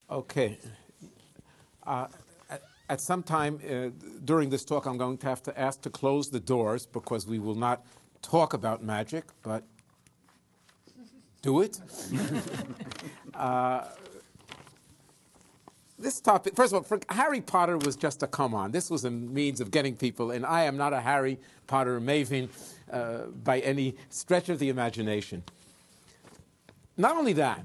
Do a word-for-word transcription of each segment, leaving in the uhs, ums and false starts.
Okay. Uh, at, at some time uh, during this talk, I'm going to have to ask to close the doors because we will not talk about magic, but do it. uh, this topic, first of all, for, Harry Potter was just a come-on. This was a means of getting people, and I am not a Harry Potter maven uh, by any stretch of the imagination. Not only that,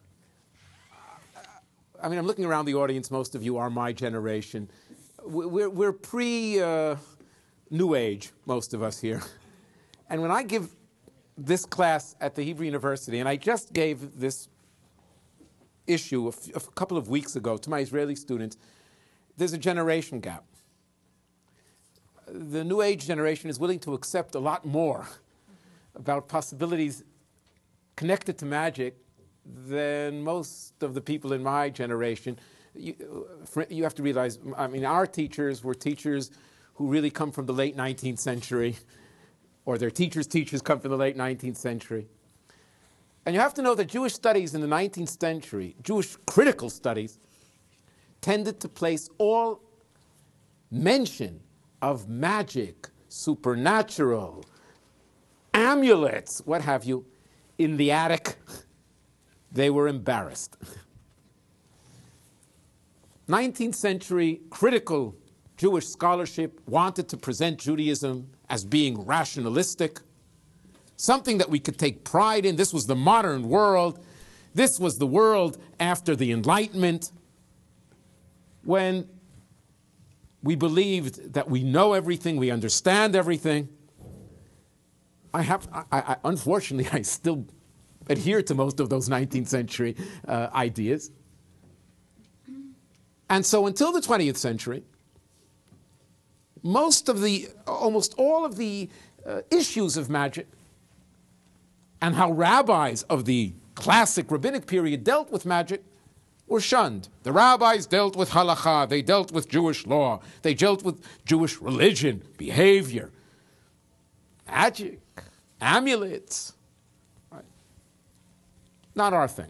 I mean, I'm looking around the audience. Most of you are my generation. We're, we're pre-New uh, Age, most of us here. And when I give this class at the Hebrew University, and I just gave this issue a, f- a couple of weeks ago to my Israeli students, there's a generation gap. The New Age generation is willing to accept a lot more about possibilities connected to magic than most of the people in my generation. You, you have to realize, I mean, our teachers were teachers who really come from the late nineteenth century, or their teachers' teachers come from the late nineteenth century. And you have to know that Jewish studies in the nineteenth century, Jewish critical studies, tended to place all mention of magic, supernatural, amulets, what have you, in the attic. They were embarrassed. nineteenth century critical Jewish scholarship wanted to present Judaism as being rationalistic, something that we could take pride in. This was the modern world. This was the world after the Enlightenment, when we believed that we know everything, we understand everything. I have, I, I, unfortunately, I still adhere to most of those nineteenth century uh, ideas. And so until the twentieth century, most of the, almost all of the uh, issues of magic and how rabbis of the classic rabbinic period dealt with magic were shunned. The rabbis dealt with halakha, they dealt with Jewish law, they dealt with Jewish religion, behavior, magic, amulets. Not our thing.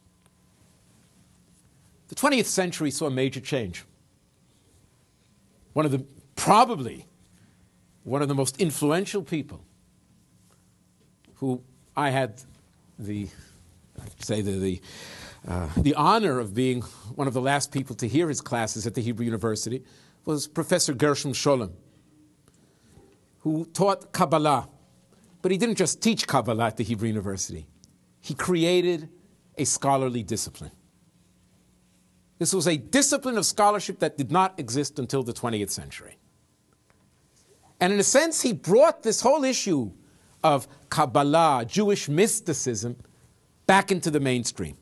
The twentieth century saw a major change. One of the, probably, one of the most influential people who I had the, I'd say the, the, uh, the honor of being one of the last people to hear his classes at the Hebrew University was Professor Gershom Scholem, who taught Kabbalah. But he didn't just teach Kabbalah at the Hebrew University. He created a scholarly discipline. This was a discipline of scholarship that did not exist until the twentieth century. And in a sense, he brought this whole issue of Kabbalah, Jewish mysticism, back into the mainstream.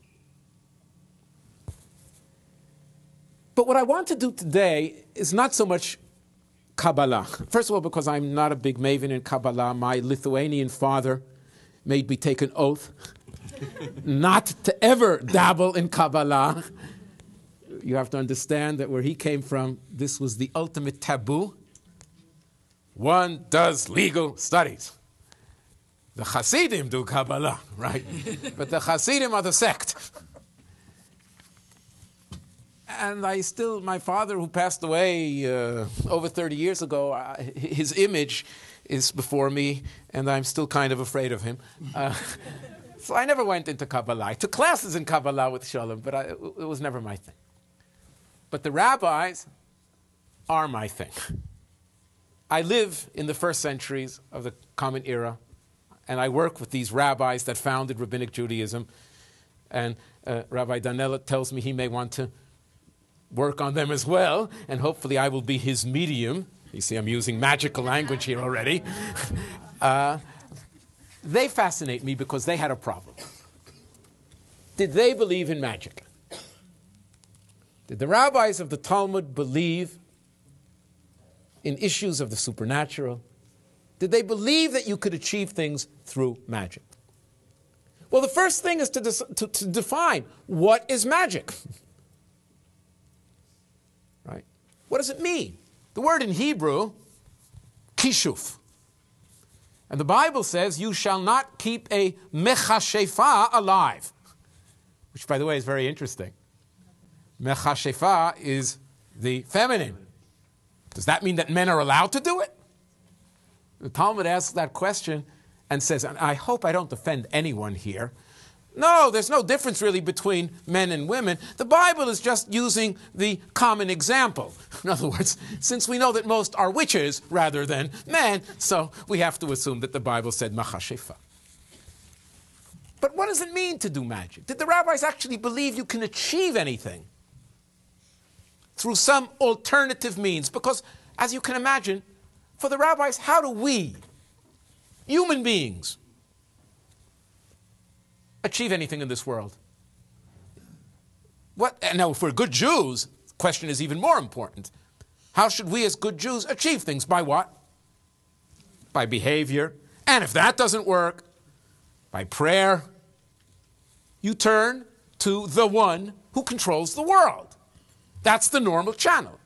But what I want to do today is not so much Kabbalah. First of all, because I'm not a big maven in Kabbalah. My Lithuanian father made me take an oath not to ever dabble in Kabbalah. You have to understand that where he came from, this was the ultimate taboo. One does legal studies. The Hasidim do Kabbalah, right? But the Hasidim are the sect. And I still, my father, who passed away uh, over thirty years ago, uh, his image is before me, and I'm still kind of afraid of him. Uh, So I never went into Kabbalah. I took classes in Kabbalah with Sholem, but I, it was never my thing. But the rabbis are my thing. I live in the first centuries of the Common Era, and I work with these rabbis that founded Rabbinic Judaism. And uh, Rabbi Danella tells me he may want to work on them as well, and hopefully I will be his medium. You see, I'm using magical language here already. uh, They fascinate me because they had a problem. Did they believe in magic? Did the rabbis of the Talmud believe in issues of the supernatural? Did they believe that you could achieve things through magic? Well, the first thing is to, dis- to, to define what is magic. Right? What does it mean? The word in Hebrew, kishuf. And the Bible says, you shall not keep a mechashefa alive. Which, by the way, is very interesting. Mechashefa is the feminine. Does that mean that men are allowed to do it? The Talmud asks that question and says, and I hope I don't offend anyone here. No, there's no difference really between men and women. The Bible is just using the common example. In other words, since we know that most are witches rather than men, so we have to assume that the Bible said Machashefa. But what does it mean to do magic? Did the rabbis actually believe you can achieve anything through some alternative means? Because, as you can imagine, for the rabbis, how do we, human beings, achieve anything in this world? What? And now, if we're good Jews, the question is even more important. How should we as good Jews achieve things? By what? By behavior. And if that doesn't work, by prayer. You turn to the one who controls the world. That's the normal channel.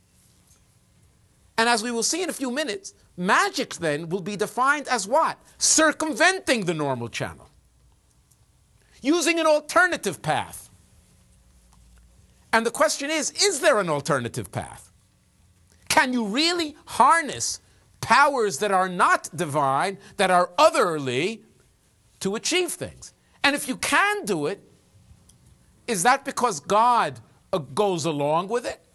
And as we will see in a few minutes, magic then will be defined as what? Circumventing the normal channel. Using an alternative path. And the question is, is there an alternative path? Can you really harness powers that are not divine, that are otherly, to achieve things? And if you can do it, is that because God uh, goes along with it?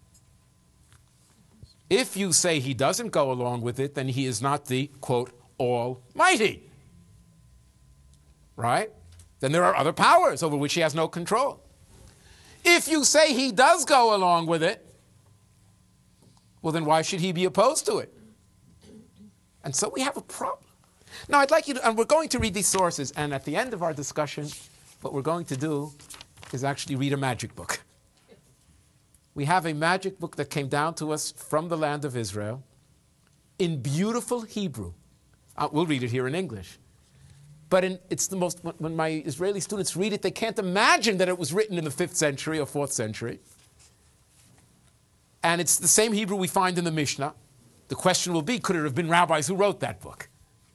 If you say he doesn't go along with it, then he is not the, quote, almighty. Right? Then there are other powers over which he has no control. If you say he does go along with it, well, then why should he be opposed to it? And so we have a problem. Now, I'd like you to, and we're going to read these sources, and at the end of our discussion, what we're going to do is actually read a magic book. We have a magic book that came down to us from the land of Israel in beautiful Hebrew. Uh, we'll read it here in English. But in, it's the most, when my Israeli students read it, they can't imagine that it was written in the fifth century or fourth century. And it's the same Hebrew we find in the Mishnah. The question will be, could it have been rabbis who wrote that book?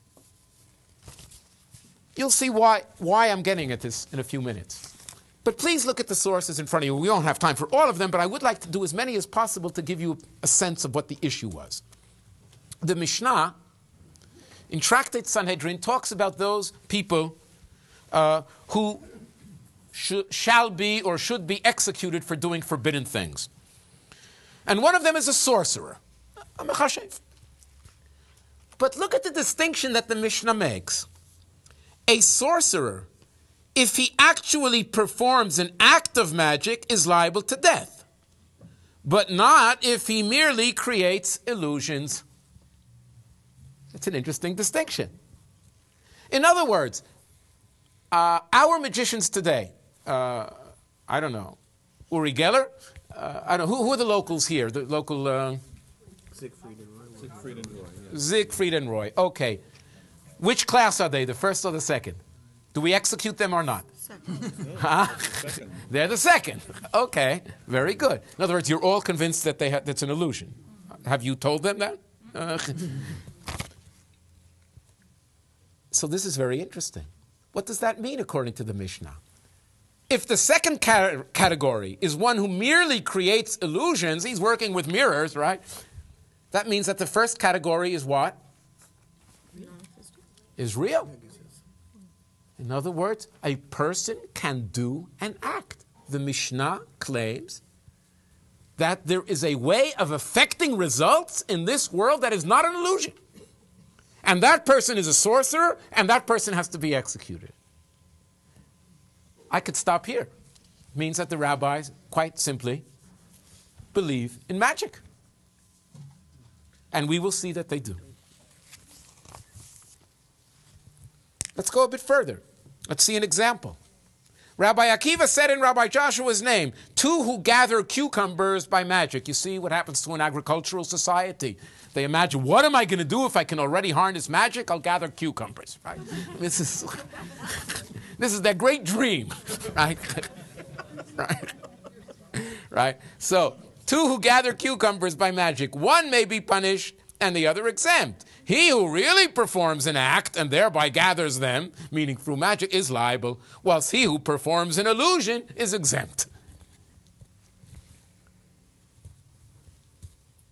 You'll see why, why I'm getting at this in a few minutes. But please look at the sources in front of you. We don't have time for all of them, but I would like to do as many as possible to give you a sense of what the issue was. The Mishnah, in Tractate Sanhedrin, talks about those people uh, who sh- shall be or should be executed for doing forbidden things. And one of them is a sorcerer, a mechashev. But look at the distinction that the Mishnah makes. A sorcerer, if he actually performs an act of magic, is liable to death, but not if he merely creates illusions. It's an interesting distinction. In other words, uh, our magicians today, uh, I don't know, Uri Geller, uh, I don't know, who, who are the locals here? The local... Uh, Siegfried and Roy. Siegfried and Roy. Yeah. Siegfried and Roy. Okay. Which class are they, the first or the second? Do we execute them or not? Second. Huh? They're the second. Okay, very good. In other words, you're all convinced that they ha- that's an illusion. Have you told them that? Uh, so this is very interesting. What does that mean according to the Mishnah? If the second ca- category is one who merely creates illusions, he's working with mirrors, right? That means that the first category is what? Is real. In other words, a person can do an act. The Mishnah claims that there is a way of affecting results in this world that is not an illusion. And that person is a sorcerer, and that person has to be executed. I could stop here. It means that the rabbis, quite simply, believe in magic. And we will see that they do. Let's go a bit further. Let's see an example. Rabbi Akiva said in Rabbi Joshua's name, two who gather cucumbers by magic. You see what happens to an agricultural society. They imagine, what am I going to do if I can already harness magic? I'll gather cucumbers, right? This is, this is their great dream, right? right? Right? So, two who gather cucumbers by magic. One may be punished and the other exempt. He who really performs an act and thereby gathers them, meaning through magic, is liable, whilst he who performs an illusion is exempt.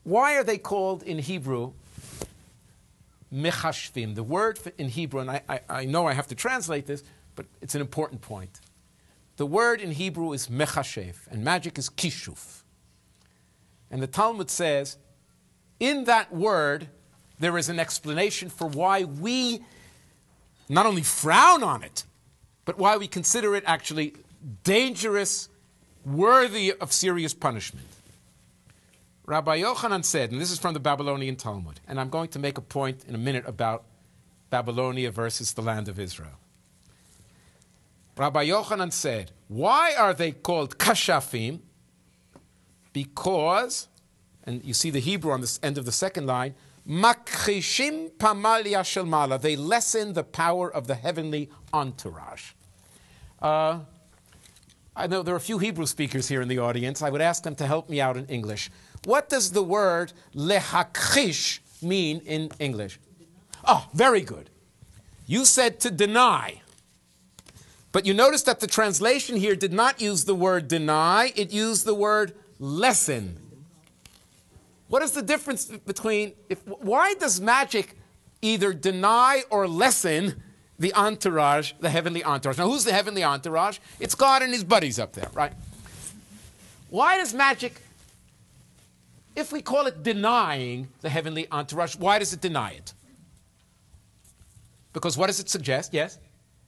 why are they called in Hebrew mechashvim? The word in Hebrew, and I, I, I know I have to translate this, but it's an important point. The word in Hebrew is mechashev, and magic is kishuf. And the Talmud says, in that word, there is an explanation for why we not only frown on it, but why we consider it actually dangerous, worthy of serious punishment. Rabbi Yochanan said, and this is from the Babylonian Talmud, and I'm going to make a point in a minute about Babylonia versus the land of Israel. Rabbi Yochanan said, why are they called kashafim? Because, and you see the Hebrew on the end of the second line, makhishim pamalia shel mala. They lessen the power of the heavenly entourage. Uh, I know there are a few Hebrew speakers here in the audience. I would ask them to help me out in English. What does the word lehakhish mean in English? Oh, very good. You said to deny. But you notice that the translation here did not use the word deny, it used the word lessen. What is the difference between, if, why does magic either deny or lessen the entourage, the heavenly entourage? Now, who's the heavenly entourage? It's God and his buddies up there, right? Why does magic, if we call it denying the heavenly entourage, why does it deny it? Because what does it suggest? Yes?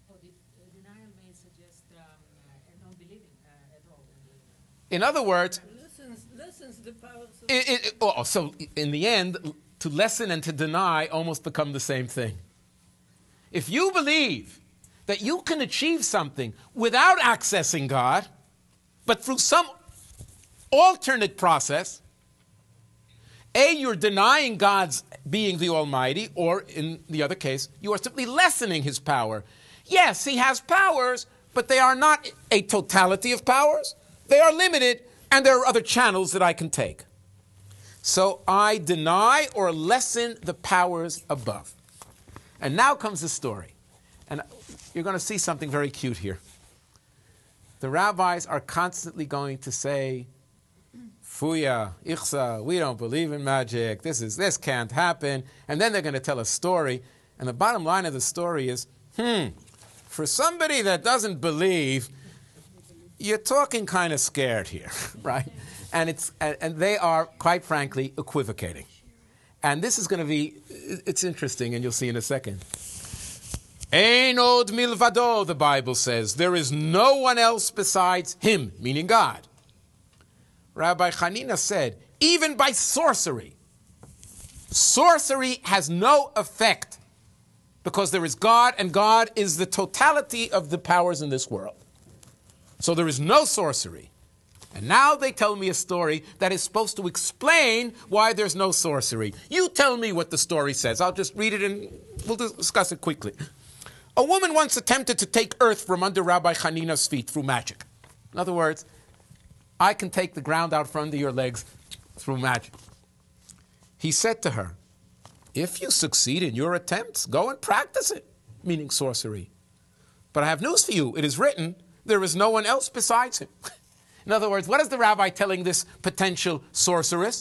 In other words, lessens, lessens the powers of it, it, oh, so in the end, to lessen and to deny almost become the same thing. If you believe that you can achieve something without accessing God, but through some alternate process, A, you're denying God's being the Almighty, or in the other case, you are simply lessening his power. Yes, he has powers, but they are not a totality of powers. They are limited, and there are other channels that I can take. So I deny or lessen the powers above. And now comes the story. And you're going to see something very cute here. The rabbis are constantly going to say, Fuya, Ichsa, we don't believe in magic. This is this can't happen. And then they're going to tell a story. And the bottom line of the story is, hmm, for somebody that doesn't believe, you're talking kind of scared here, right? And it's and, and they are, quite frankly, equivocating. And this is going to be, it's interesting, and you'll see in a second. Ein od milvado, the Bible says. There is no one else besides him, meaning God. Rabbi Hanina said, even by sorcery, sorcery has no effect because there is God, and God is the totality of the powers in this world. So there is no sorcery. And now they tell me a story that is supposed to explain why there's no sorcery. You tell me what the story says. I'll just read it and we'll discuss it quickly. A woman once attempted to take earth from under Rabbi Hanina's feet through magic. In other words, I can take the ground out from under your legs through magic. He said to her, if you succeed in your attempts, go and practice it, meaning sorcery. But I have news for you. It is written, there is no one else besides him. In other words, what is the rabbi telling this potential sorceress?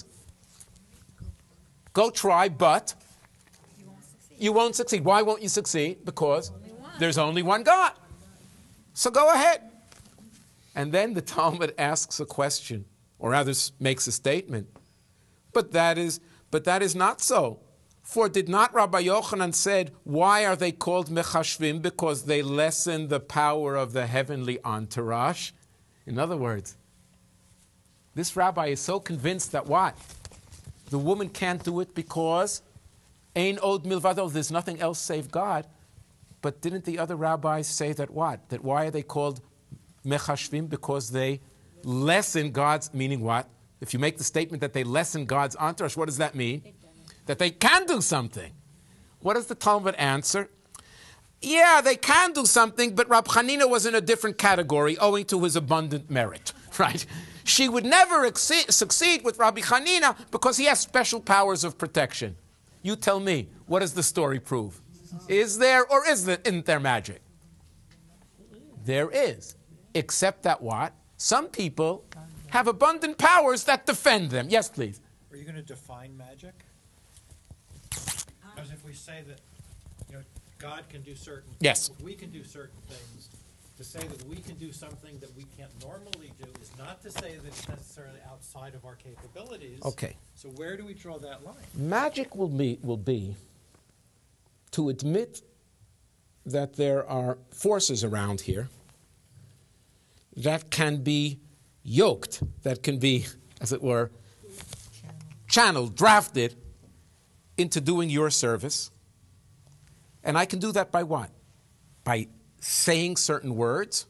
Go try, but you won't succeed. You won't succeed. Why won't you succeed? Because only there's only one God. So go ahead. And then the Talmud asks a question, or rather makes a statement. But that is, but that is not so. For did not Rabbi Yochanan said, why are they called mechashvim? Because they lessen the power of the heavenly entourage. In other words, this rabbi is so convinced that what? The woman can't do it because ein od milvado, there's nothing else save God. But didn't the other rabbis say that what? That why are they called mechashvim? Because they lessen God's, meaning what? If you make the statement that they lessen God's entourage, what does that mean? That they can do something. What does the Talmud answer? Yeah, they can do something, but Rab Hanina was in a different category owing to his abundant merit, right? She would never exceed, succeed with Rabbi Hanina because he has special powers of protection. You tell me, what does the story prove? Is there or is there, isn't there magic? There is, except that what? Some people have abundant powers that defend them. Yes, please. Are you going to define magic? Because if we say that, you know, God can do certain Yes. things, we can do certain things, to say that we can do something that we can't normally do is not to say that it's necessarily outside of our capabilities. Okay. So where do we draw that line? Magic will be, will be to admit that there are forces around here that can be yoked, that can be, as it were, channeled, drafted into doing your service. And I can do that by what? By saying certain words,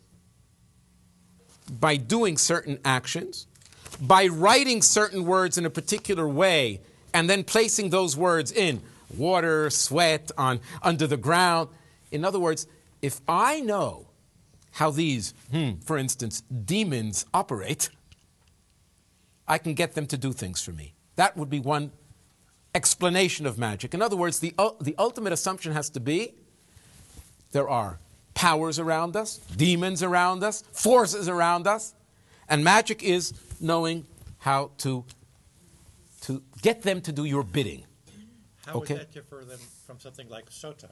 by doing certain actions, by writing certain words in a particular way, and then placing those words in water, sweat, on under the ground. In other words, if I know how these, hmm, for instance, demons operate, I can get them to do things for me. That would be one explanation of magic. In other words, the, uh, the ultimate assumption has to be there are powers around us, demons around us, forces around us, and magic is knowing how to, to get them to do your bidding. How Okay. would that differ then from something like sota?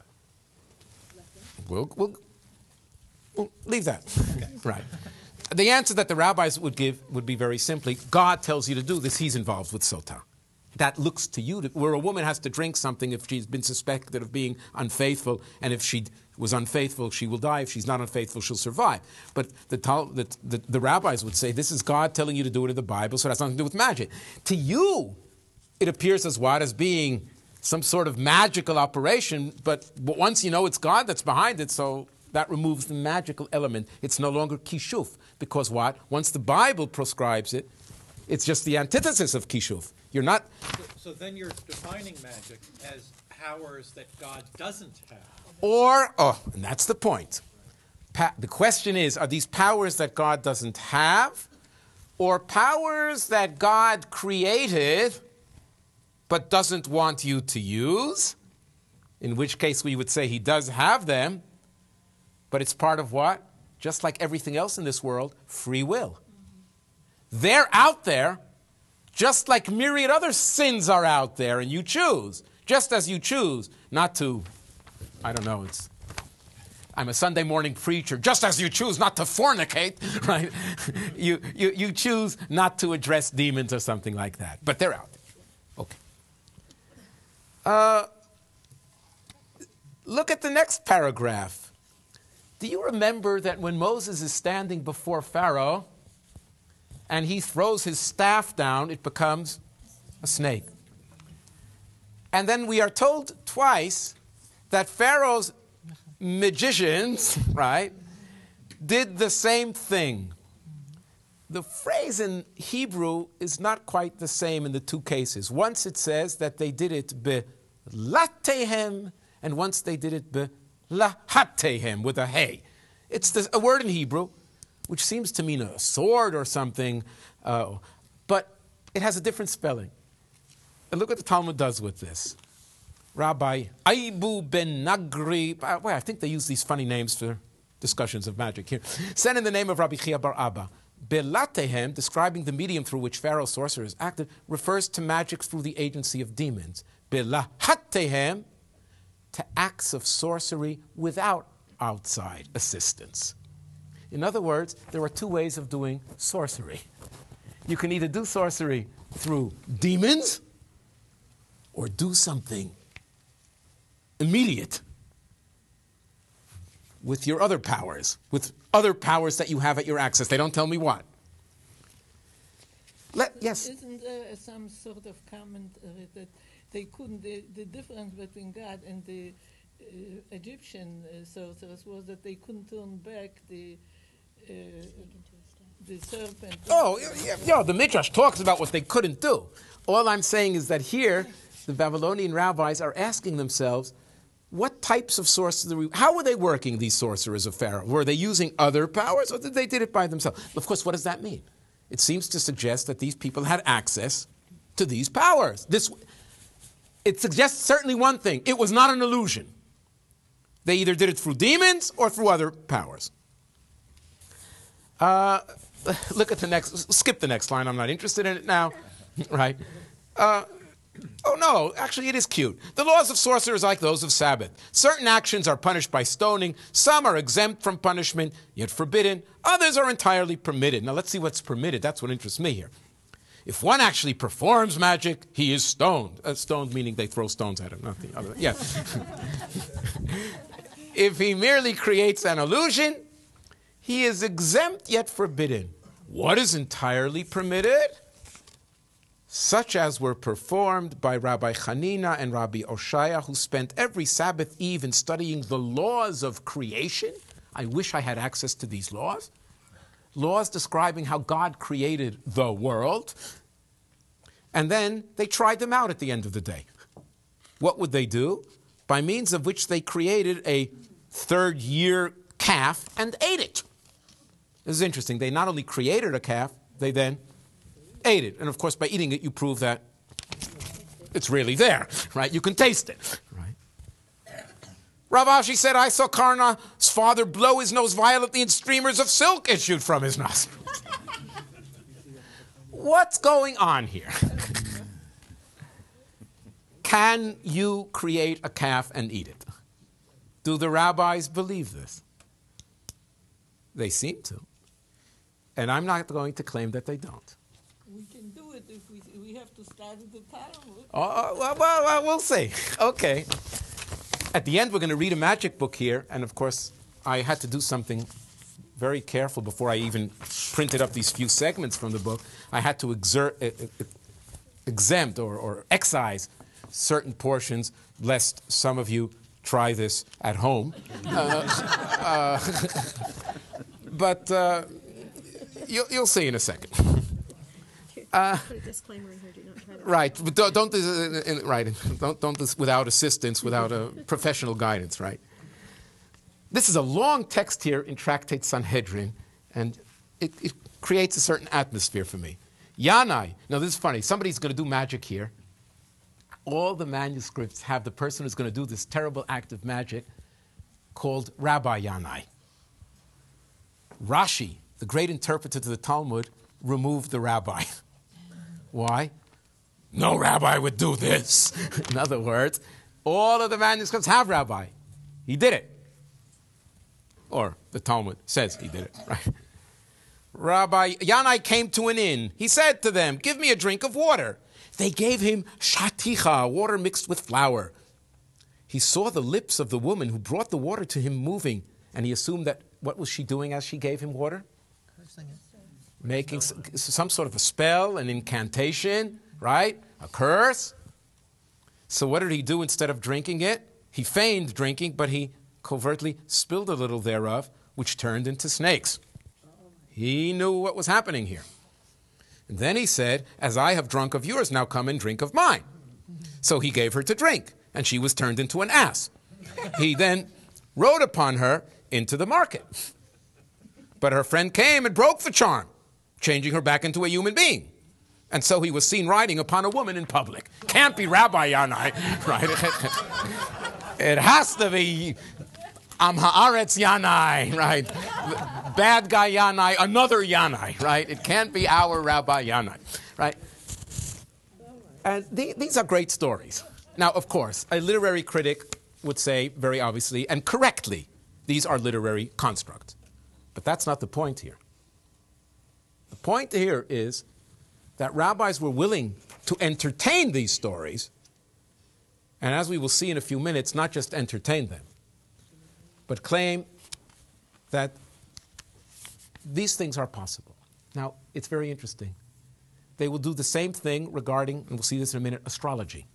We'll, we'll, we'll leave that. Right. The answer that the rabbis would give would be very simply, God tells you to do this, he's involved with sota. That looks to you, to, where a woman has to drink something if she's been suspected of being unfaithful, and if she was unfaithful, she will die. If she's not unfaithful, she'll survive. But the, the, the, the rabbis would say, this is God telling you to do it in the Bible, so it has nothing to do with magic. To you, it appears as what? As being some sort of magical operation, but, but once you know it's God that's behind it, so that removes the magical element. It's no longer kishuf, because what? Once the Bible prescribes it, it's just the antithesis of kishuf. You're not... So, so then you're defining magic as powers that God doesn't have. Or, oh, and that's the point. Pa- the question is, are these powers that God doesn't have, or powers that God created but doesn't want you to use? In which case we would say he does have them, but it's part of what? Just like everything else in this world, free will. They're out there, just like myriad other sins are out there, and you choose, just as you choose not to, I don't know, it's, I'm a Sunday morning preacher, just as you choose not to fornicate, right? you, you, you choose not to address demons or something like that, but they're out there. Okay. Uh, look at the next paragraph. Do you remember that when Moses is standing before Pharaoh, and he throws his staff down, it becomes a snake. And then we are told twice that Pharaoh's magicians, right, did the same thing. The phrase in Hebrew is not quite the same in the two cases. Once it says that they did it be-latehem, and once they did it be-lahatehem, with a hey. It's the, a word in Hebrew which seems to mean a sword or something, uh, but it has a different spelling. And look what the Talmud does with this. Rabbi Aibu ben Nagri, well, I think they use these funny names for discussions of magic here, said in the name of Rabbi Chia bar Abba, Belatehem, describing the medium through which Pharaoh's sorcerers acted, refers to magic through the agency of demons. Belahatehem, to acts of sorcery without outside assistance. In other words, there are two ways of doing sorcery. You can either do sorcery through demons or do something immediate with your other powers, with other powers that you have at your access. They don't tell me what. Let, yes? Isn't there some sort of comment uh, that they couldn't, the, the difference between God and the uh, Egyptian uh, sorcerers was that they couldn't turn back the uh, the serpent. Oh, yeah, yeah, the Midrash talks about what they couldn't do. All I'm saying is that here, the Babylonian rabbis are asking themselves, what types of sorcery, how were they working, these sorcerers of Pharaoh? Were they using other powers, or did they did it by themselves? Of course, what does that mean? It seems to suggest that these people had access to these powers. This, it suggests certainly one thing. It was not an illusion. They either did it through demons or through other powers. Uh, look at the next, skip the next line. I'm not interested in it now. Right? Uh, oh, no, actually it is cute. The laws of sorcerers are like those of Sabbath. Certain actions are punished by stoning. Some are exempt from punishment, yet forbidden. Others are entirely permitted. Now let's see what's permitted. That's what interests me here. If one actually performs magic, he is stoned. Uh, stoned meaning they throw stones at him, not the other. Yeah. If he merely creates an illusion, he is exempt yet forbidden. What is entirely permitted? Such as were performed by Rabbi Hanina and Rabbi Oshaya, who spent every Sabbath eve in studying the laws of creation. I wish I had access to these laws. Laws describing how God created the world. And then they tried them out at the end of the day. What would they do? By means of which they created a third year calf and ate it. This is interesting. They not only created a calf, they then ate it. And of course, by eating it, you prove that it's really there, right? You can taste it, right? Rav Ashi said, I saw Karna's father blow his nose violently and streamers of silk issued from his nostrils. What's going on here? Can you create a calf and eat it? Do the rabbis believe this? They seem to. And I'm not going to claim that they don't. We can do it if we, we have to start at the Talmud. Oh, well, well, well, we'll see. Okay. At the end, we're going to read a magic book here. And of course, I had to do something very careful before I even printed up these few segments from the book. I had to exert, uh, uh, exempt or, or excise certain portions, lest some of you try this at home. Uh, uh, but uh, you'll, you'll see in a second. Uh, Put a disclaimer in here. Do not try to. right, but don't, don't this, uh, in, right, don't don't this without assistance, without a professional guidance, right? This is a long text here in Tractate Sanhedrin, and it, it creates a certain atmosphere for me. Yanai. Now this is funny. Somebody's going to do magic here. All the manuscripts have the person who's going to do this terrible act of magic called Rabbi Yanai. Rashi, the great interpreter to the Talmud, removed the rabbi. Why? No rabbi would do this. In other words, all of the manuscripts have rabbi. He did it. Or the Talmud says he did it, right? Rabbi Yanai came to an inn. He said to them, give me a drink of water. They gave him shaticha, water mixed with flour. He saw the lips of the woman who brought the water to him moving, and he assumed that, what was she doing as she gave him water? Making some sort of a spell, an incantation, right? A curse. So what did he do instead of drinking it? He feigned drinking, but he covertly spilled a little thereof, which turned into snakes. He knew what was happening here. And then he said, as I have drunk of yours, now come and drink of mine. So he gave her to drink, and she was turned into an ass. He then rode upon her into the market. But her friend came and broke the charm, changing her back into a human being. And so he was seen riding upon a woman in public. Can't be Rabbi Yanai, right? It has to be Am Haaretz Yanai, right? Bad guy Yanai, another Yanai, right? It can't be our Rabbi Yanai, right? And th- these are great stories. Now, of course, a literary critic would say very obviously and correctly, these are literary constructs. But that's not the point here. The point here is that rabbis were willing to entertain these stories, and as we will see in a few minutes, not just entertain them, but claim that these things are possible. Now, it's very interesting. They will do the same thing regarding, and we'll see this in a minute, astrology.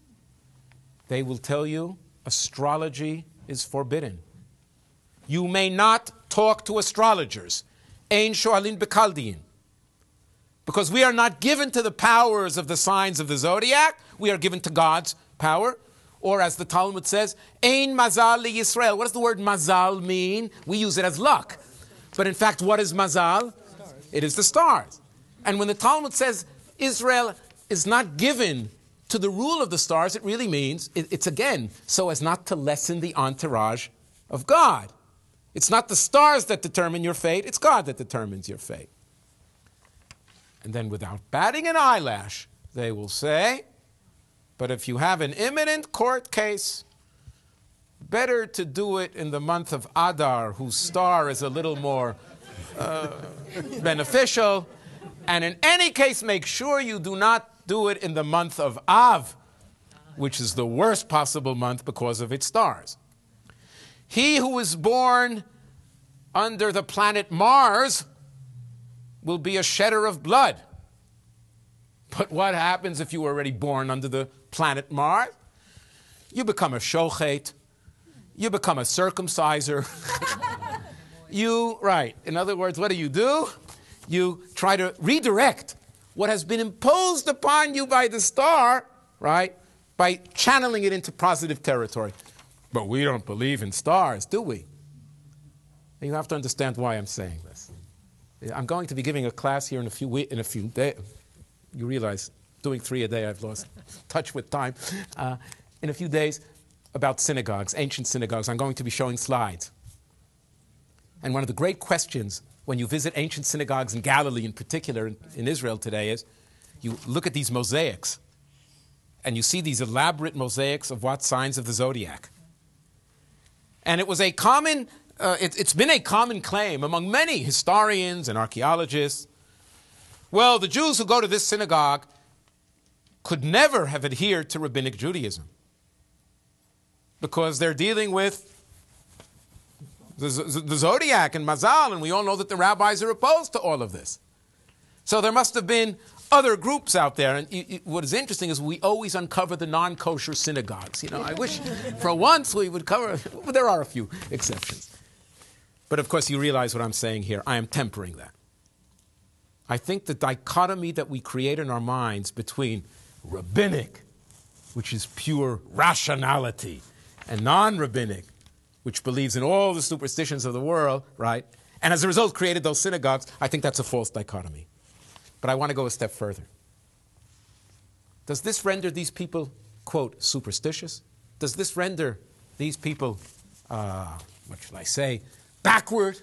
They will tell you astrology is forbidden. You may not talk to astrologers. Ein shoalin bekaldiin. Because we are not given to the powers of the signs of the zodiac, we are given to God's power. Or as the Talmud says, Ein mazal li Yisrael. What does the word mazal mean? We use it as luck. But in fact, what is mazal? Stars. It is the stars. And when the Talmud says Israel is not given to the rule of the stars, it really means, it, it's again, so as not to lessen the entourage of God. It's not the stars that determine your fate, it's God that determines your fate. And then without batting an eyelash, they will say, but if you have an imminent court case, better to do it in the month of Adar, whose star is a little more uh, beneficial. And in any case, make sure you do not do it in the month of Av, which is the worst possible month because of its stars. He who is born under the planet Mars will be a shedder of blood. But what happens if you were already born under the planet Mars? You become a shochet. You become a circumciser. You, right. In other words, what do you do? You try to redirect what has been imposed upon you by the star, right, by channeling it into positive territory. But we don't believe in stars, do we? You have to understand why I'm saying this. I'm going to be giving a class here in a few weeks, in a few days. You realize, doing three a day, I've lost touch with time. Uh, in a few days, about synagogues, ancient synagogues. I'm going to be showing slides. And one of the great questions when you visit ancient synagogues in Galilee, in particular, in, in Israel today, is you look at these mosaics, and you see these elaborate mosaics of what signs of the zodiac. And it was a common, uh, it, it's been a common claim among many historians and archaeologists. Well, the Jews who go to this synagogue could never have adhered to rabbinic Judaism because they're dealing with the, the zodiac and Mazal, and we all know that the rabbis are opposed to all of this. So there must have been other groups out there. And you, you, what is interesting is we always uncover the non-kosher synagogues. You know, I wish for once we would cover, but there are a few exceptions. But of course, you realize what I'm saying here. I am tempering that. I think the dichotomy that we create in our minds between rabbinic, which is pure rationality, and non-rabbinic, which believes in all the superstitions of the world, right? And as a result created those synagogues, I think that's a false dichotomy. But I want to go a step further. Does this render these people, quote, superstitious? Does this render these people, uh, what shall I say, backward?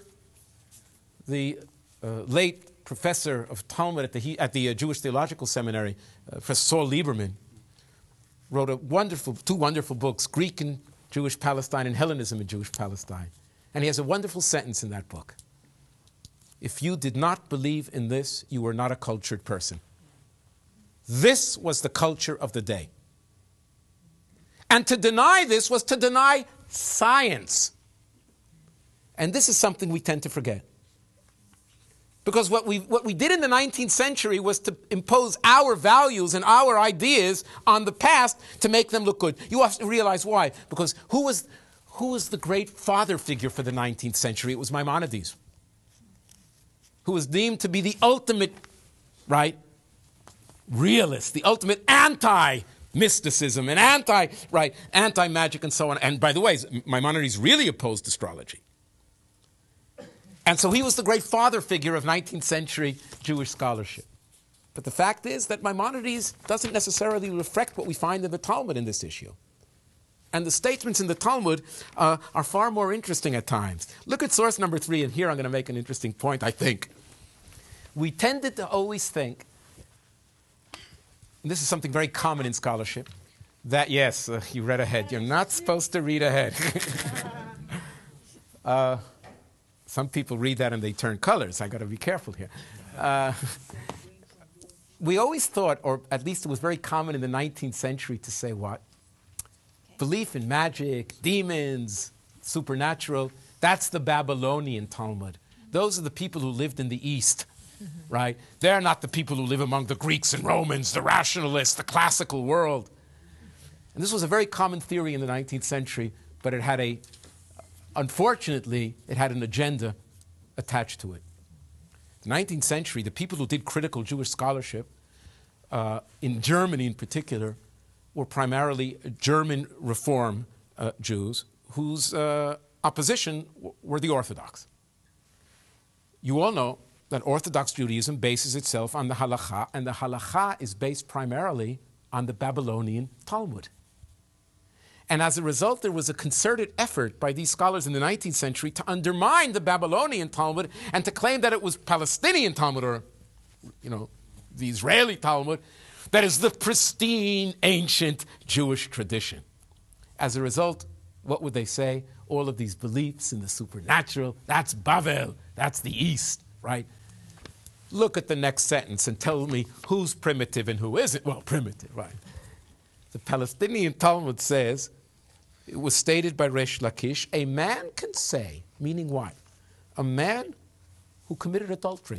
The uh, late professor of Talmud at the, at the uh, Jewish Theological Seminary, uh, Professor Saul Lieberman, wrote a wonderful, two wonderful books, Greek and Jewish Palestine and Hellenism in Jewish Palestine. And he has a wonderful sentence in that book. If you did not believe in this, you were not a cultured person. This was the culture of the day. And to deny this was to deny science. And this is something we tend to forget. Because what we, what we did in the nineteenth century was to impose our values and our ideas on the past to make them look good. You have to realize why. Because who was, who was the great father figure for the nineteenth century? It was Maimonides, who was deemed to be the ultimate, right, realist, the ultimate anti-mysticism and anti, right, anti-magic and so on. And by the way, Maimonides really opposed astrology. And so he was the great father figure of nineteenth century Jewish scholarship. But the fact is that Maimonides doesn't necessarily reflect what we find in the Talmud in this issue. And the statements in the Talmud uh, are far more interesting at times. Look at source number three, and here I'm going to make an interesting point, I think. We tended to always think, and this is something very common in scholarship, that, yes, uh, you read ahead. You're not supposed to read ahead. uh, some people read that and they turn colors. I've got to be careful here. Uh, we always thought, or at least it was very common in the nineteenth century to say what? Belief in magic, demons, supernatural, that's the Babylonian Talmud. Those are the people who lived in the East, mm-hmm. right? They're not the people who live among the Greeks and Romans, the rationalists, the classical world. And this was a very common theory in the nineteenth century, but it had a, unfortunately, it had an agenda attached to it. The nineteenth century, the people who did critical Jewish scholarship, uh, in Germany in particular, were primarily German Reform uh, Jews whose uh, opposition w- were the Orthodox. You all know that Orthodox Judaism bases itself on the Halakha, and the Halakha is based primarily on the Babylonian Talmud. And as a result, there was a concerted effort by these scholars in the nineteenth century to undermine the Babylonian Talmud and to claim that it was Palestinian Talmud, or, you know, the Israeli Talmud, that is the pristine, ancient Jewish tradition. As a result, what would they say? All of these beliefs in the supernatural, that's Bavel, that's the East, right? Look at the next sentence and tell me who's primitive and who isn't. Well, primitive, right? The Palestinian Talmud says, it was stated by Resh Lakish, a man can say, meaning what? A man who committed adultery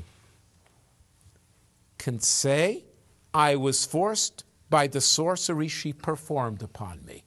can say, I was forced by the sorcery she performed upon me.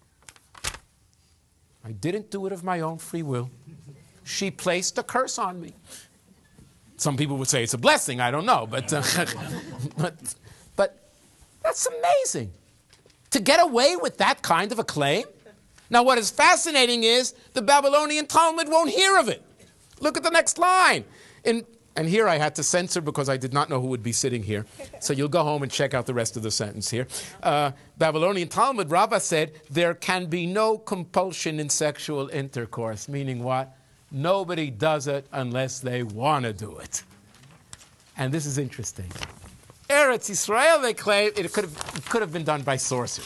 I didn't do it of my own free will. She placed a curse on me. Some people would say it's a blessing, I don't know, but, uh, but, but that's amazing. To get away with that kind of a claim? Now what is fascinating is the Babylonian Talmud won't hear of it. Look at the next line. In, and here I had to censor because I did not know who would be sitting here. So you'll go home and check out the rest of the sentence here. Uh, Babylonian Talmud, Rabbah said, there can be no compulsion in sexual intercourse. Meaning what? Nobody does it unless they want to do it. And this is interesting. Eretz Yisrael, they claim, it could have, it could have been done by sorcery.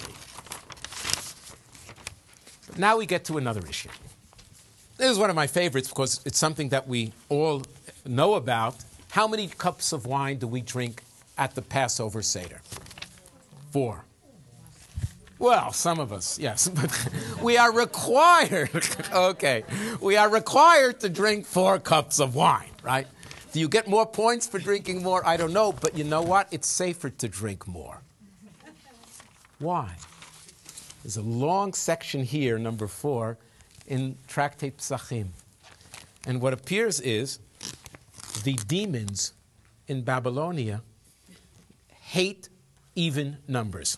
But now we get to another issue. This is one of my favorites because it's something that we all know about. How many cups of wine do we drink at the Passover Seder? Four. Well, some of us, yes. But we are required, okay, we are required to drink four cups of wine, right? Do you get more points for drinking more? I don't know, but you know what? It's safer to drink more. Why? There's a long section here, number four, in Tractate Psachim. And what appears is the demons in Babylonia hate even numbers.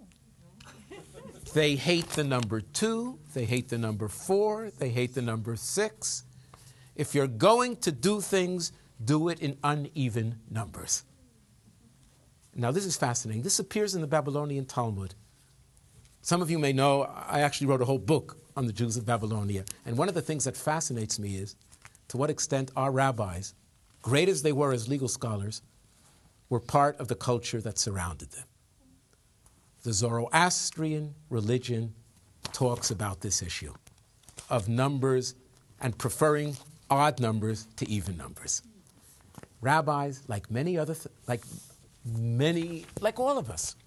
They hate the number two, they hate the number four, they hate the number six. If you're going to do things, do it in uneven numbers. Now this is fascinating. This appears in the Babylonian Talmud. Some of you may know, I actually wrote a whole book on the Jews of Babylonia. And one of the things that fascinates me is to what extent our rabbis, great as they were as legal scholars, were part of the culture that surrounded them. The Zoroastrian religion talks about this issue of numbers and preferring odd numbers to even numbers. Rabbis, like many other, th- like many, like all of us,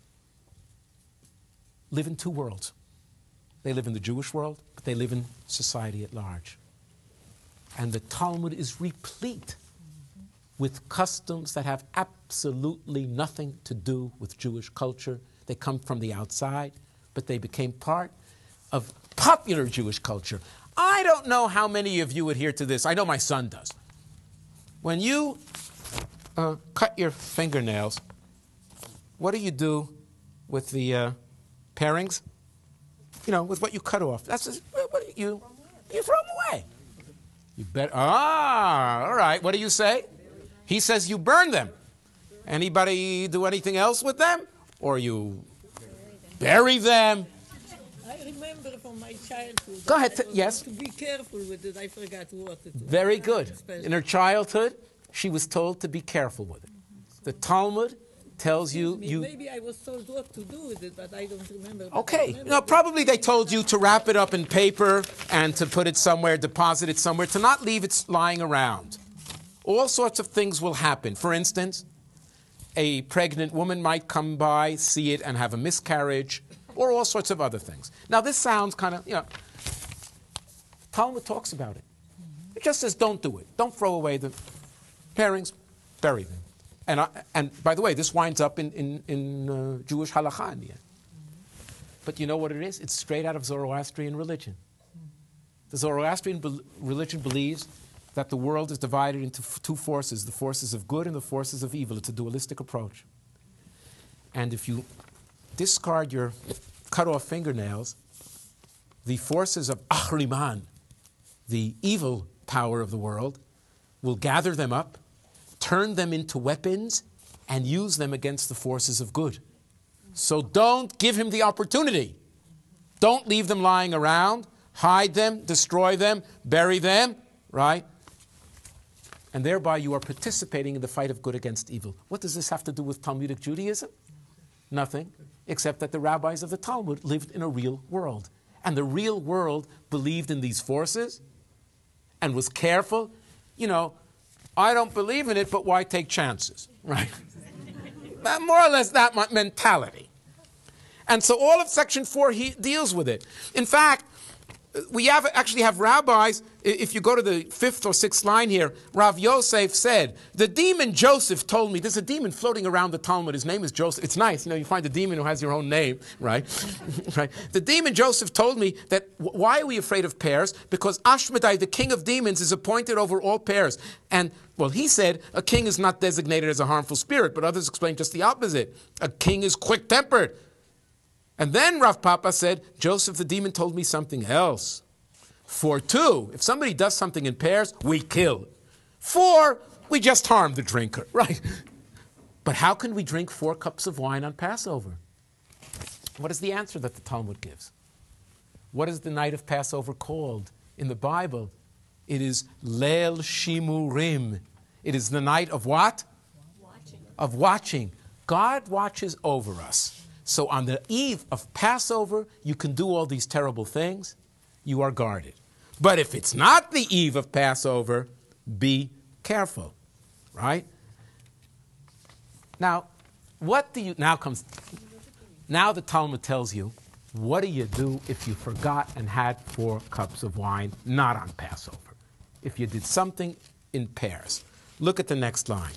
live in two worlds. They live in the Jewish world, but they live in society at large. And the Talmud is replete with customs that have absolutely nothing to do with Jewish culture. They come from the outside, but they became part of popular Jewish culture. I don't know how many of you adhere to this. I know my son does. When you uh, cut your fingernails, what do you do with the uh, parings? You know, with what you cut off. That's just, what do you, you throw them away. You bet. Ah, all right. What do you say? He says you burn them. Anybody do anything else with them? Or you bury them? I remember from my childhood. Go ahead. I was Yes. To be careful with it. I forgot what to do. Very good. Special. In her childhood, she was told to be careful with it. The Talmud tells you you. Maybe I was told what to do with it, but I don't remember. But I Okay. remember No, that- probably they told you to wrap it up in paper and to put it somewhere, deposit it somewhere, to not leave it lying around. All sorts of things will happen. For instance, a pregnant woman might come by, see it, and have a miscarriage, or all sorts of other things. Now, this sounds kind of, you know, Talmud talks about it. It just says don't do it. Don't throw away the parings, bury them. And, I, and by the way, this winds up in, in, in uh, Jewish halakha in the end. But you know what it is? It's straight out of Zoroastrian religion. The Zoroastrian be- religion believes that the world is divided into f- two forces, the forces of good and the forces of evil. It's a dualistic approach. And if you discard your cut-off fingernails, the forces of Ahriman, the evil power of the world, will gather them up, turn them into weapons, and use them against the forces of good. So don't give him the opportunity. Don't leave them lying around. Hide them, destroy them, bury them, right? And thereby you are participating in the fight of good against evil. What does this have to do with Talmudic Judaism? Nothing, except that the rabbis of the Talmud lived in a real world. And the real world believed in these forces and was careful. You know, I don't believe in it, but why take chances, right? More or less that mentality. And so all of section four he deals with it. In fact, we have actually have rabbis, if you go to the fifth or sixth line here, Rav Yosef said, the demon Joseph told me, there's a demon floating around the Talmud, his name is Joseph. It's nice, you know, you find a demon who has your own name, right? Right? The demon Joseph told me that, why are we afraid of pears? Because Ashmedai, the king of demons, is appointed over all pears. And, well, he said a king is not designated as a harmful spirit, but others explain just the opposite. A king is quick-tempered. And then Rav Papa said, Joseph the demon told me something else. For two, if somebody does something in pairs, we kill. Four, we just harm the drinker, right? But how can we drink four cups of wine on Passover? What is the answer that the Talmud gives? What is the night of Passover called in the Bible? It is Leil Shimurim. It is the night of what? Watching. Of watching. God watches over us. So on the eve of Passover, you can do all these terrible things. You are guarded. But if it's not the eve of Passover, be careful, right? Now, what do you, now comes, now the Talmud tells you, what do you do if you forgot and had four cups of wine, not on Passover? If you did something in pairs. Look at the next line.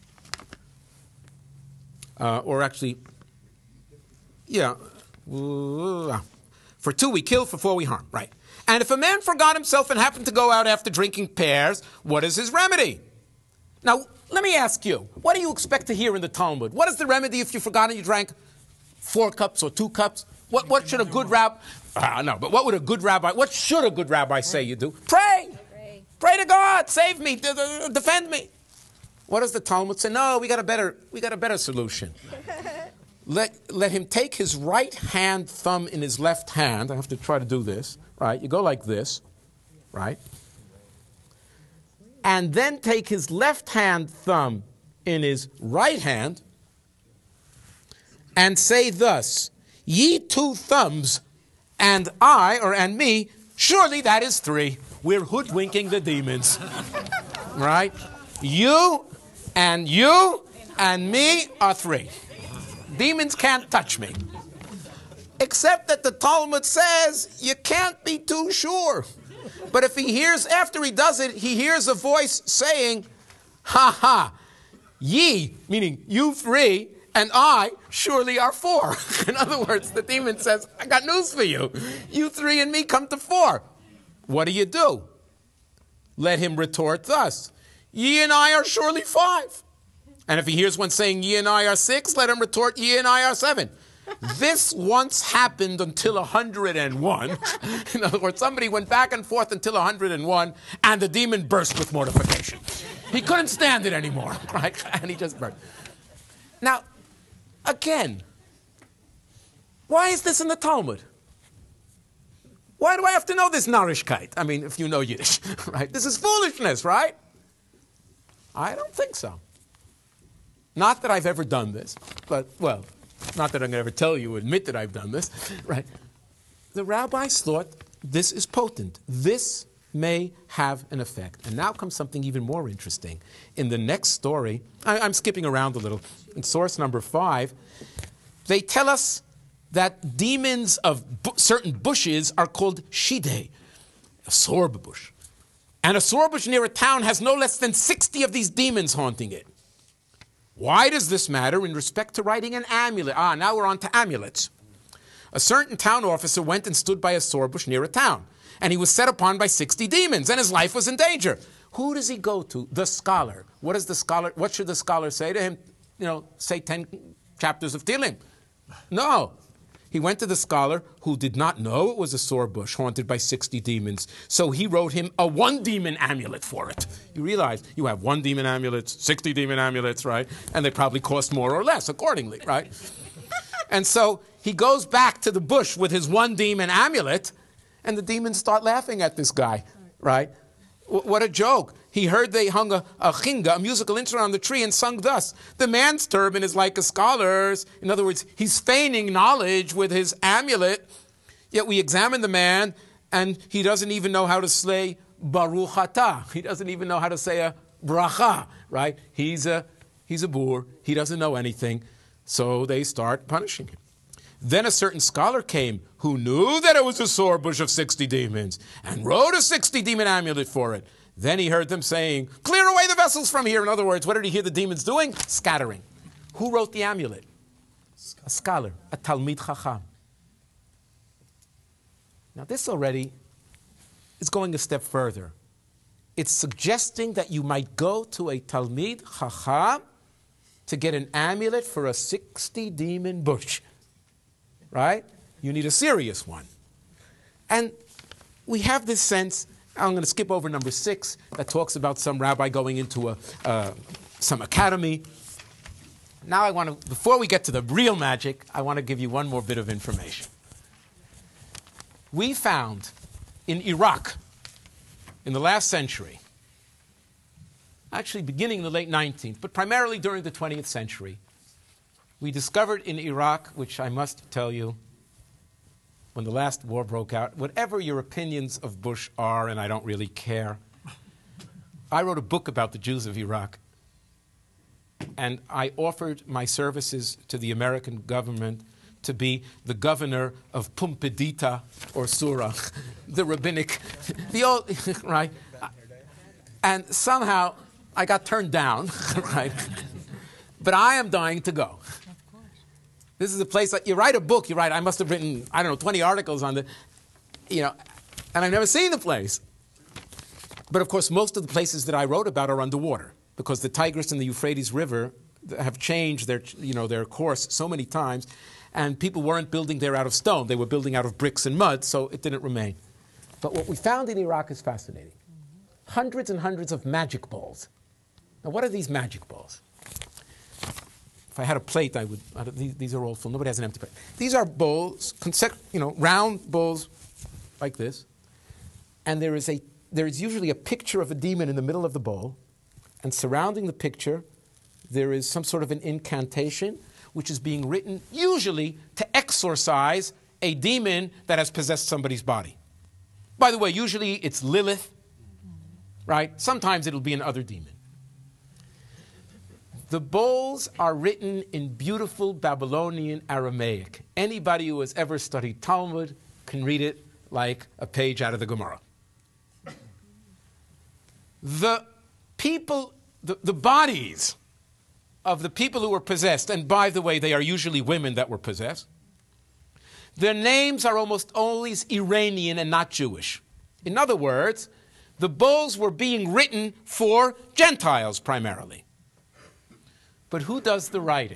Uh, or actually, yeah. For two we kill, for four we harm, right? And if a man forgot himself and happened to go out after drinking pears, what is his remedy? Now, let me ask you, what do you expect to hear in the Talmud? What is the remedy if you forgot and you drank four cups or two cups? What, what should a good rabbi, uh, no, but what would a good rabbi, what should a good rabbi say you do? Pray! Pray, Pray to God, save me, d- d- defend me. What does the Talmud say? No, we got a better, we got a better solution. Let, let him take his right hand thumb in his left hand. I have to try to do this, right? You go like this, right? And then take his left hand thumb in his right hand and say thus, ye two thumbs and I, or and me, surely that is three. We're hoodwinking the demons, right? You and you and me are three. Demons can't touch me. Except that the Talmud says you can't be too sure. But if he hears, after he does it, he hears a voice saying, ha ha, ye, meaning you three, and I surely are four. In other words, the demon says, I got news for you. You three and me come to four. What do you do? Let him retort thus, ye and I are surely five. And if he hears one saying, ye and I are six, let him retort, ye and I are seven. This once happened until one hundred and one. In other words, somebody went back and forth until one hundred and one, and the demon burst with mortification. He couldn't stand it anymore, right? And he just burst. Now, again, why is this in the Talmud? Why do I have to know this Narishkeit? I mean, if you know Yiddish, right? This is foolishness, right? I don't think so. Not that I've ever done this, but, well, not that I'm going to ever tell you, admit that I've done this, right? The rabbis thought this is potent. This may have an effect. And now comes something even more interesting. In the next story, I, I'm skipping around a little. In source number five, they tell us that demons of bu- certain bushes are called shidei, a sorb bush. And a sorb bush near a town has no less than sixty of these demons haunting it. Why does this matter in respect to writing an amulet? Ah, now we're on to amulets. A certain town officer went and stood by a sorb bush near a town, and he was set upon by sixty demons, and his life was in danger. Who does he go to? The scholar. What does the scholar? What should the scholar say to him? You know, say ten chapters of Tehillim. No. He went to the scholar who did not know it was a sorb bush haunted by sixty demons. So he wrote him a one-demon amulet for it. You realize you have one demon amulets, sixty demon amulets, right? And they probably cost more or less accordingly, right? And so he goes back to the bush with his one demon amulet, and the demons start laughing at this guy, right? W- what a joke. he heard they hung a, a chinga, a musical instrument on the tree, and sung thus. The man's turban is like a scholar's. In other words, he's feigning knowledge with his amulet. Yet we examine the man, and he doesn't even know how to say Baruch Atah. He doesn't even know how to say a bracha, right? He's a, he's a boor. He doesn't know anything. So they start punishing him. Then a certain scholar came who knew that it was a sore bush of sixty demons and wrote a sixty-demon amulet for it. Then he heard them saying, clear away the vessels from here. In other words, what did he hear the demons doing? Scattering. Who wrote the amulet? A scholar, a Talmid Chacham. Now this already is going a step further. It's suggesting that you might go to a Talmid Chacham to get an amulet for a sixty-demon bush. Right? You need a serious one. And we have this sense, I'm going to skip over number six, that talks about some rabbi going into a, uh, some academy. Now I want to, before we get to the real magic, I want to give you one more bit of information. We found in Iraq, in the last century, actually beginning in the late nineteenth, but primarily during the twentieth century, we discovered in Iraq, which I must tell you, when the last war broke out, whatever your opinions of Bush are, and I don't really care, I wrote a book about the Jews of Iraq, and I offered my services to the American government to be the governor of Pumbedita or Surah, the rabbinic, the old, right? And somehow I got turned down, right? But I am dying to go. This is a place that you write a book, you write, I must have written, I don't know, twenty articles on the, you know, and I've never seen the place. But of course, most of the places that I wrote about are underwater because the Tigris and the Euphrates River have changed their, you know, their course so many times, and people weren't building there out of stone. They were building out of bricks and mud, so it didn't remain. But what we found in Iraq is fascinating. Hundreds and hundreds of magic balls. Now, what are these magic balls? If I had a plate, I would. I these, these are all full. Nobody has an empty plate. These are bowls, you know, round bowls like this, and there is a there is usually a picture of a demon in the middle of the bowl, and surrounding the picture, there is some sort of an incantation which is being written usually to exorcise a demon that has possessed somebody's body. By the way, usually it's Lilith, right? Sometimes it'll be another demon. The bowls are written in beautiful Babylonian Aramaic. Anybody who has ever studied Talmud can read it like a page out of the Gemara. The people, the, the bodies of the people who were possessed, and by the way, they are usually women that were possessed, their names are almost always Iranian and not Jewish. In other words, the bowls were being written for Gentiles primarily. But who does the writing?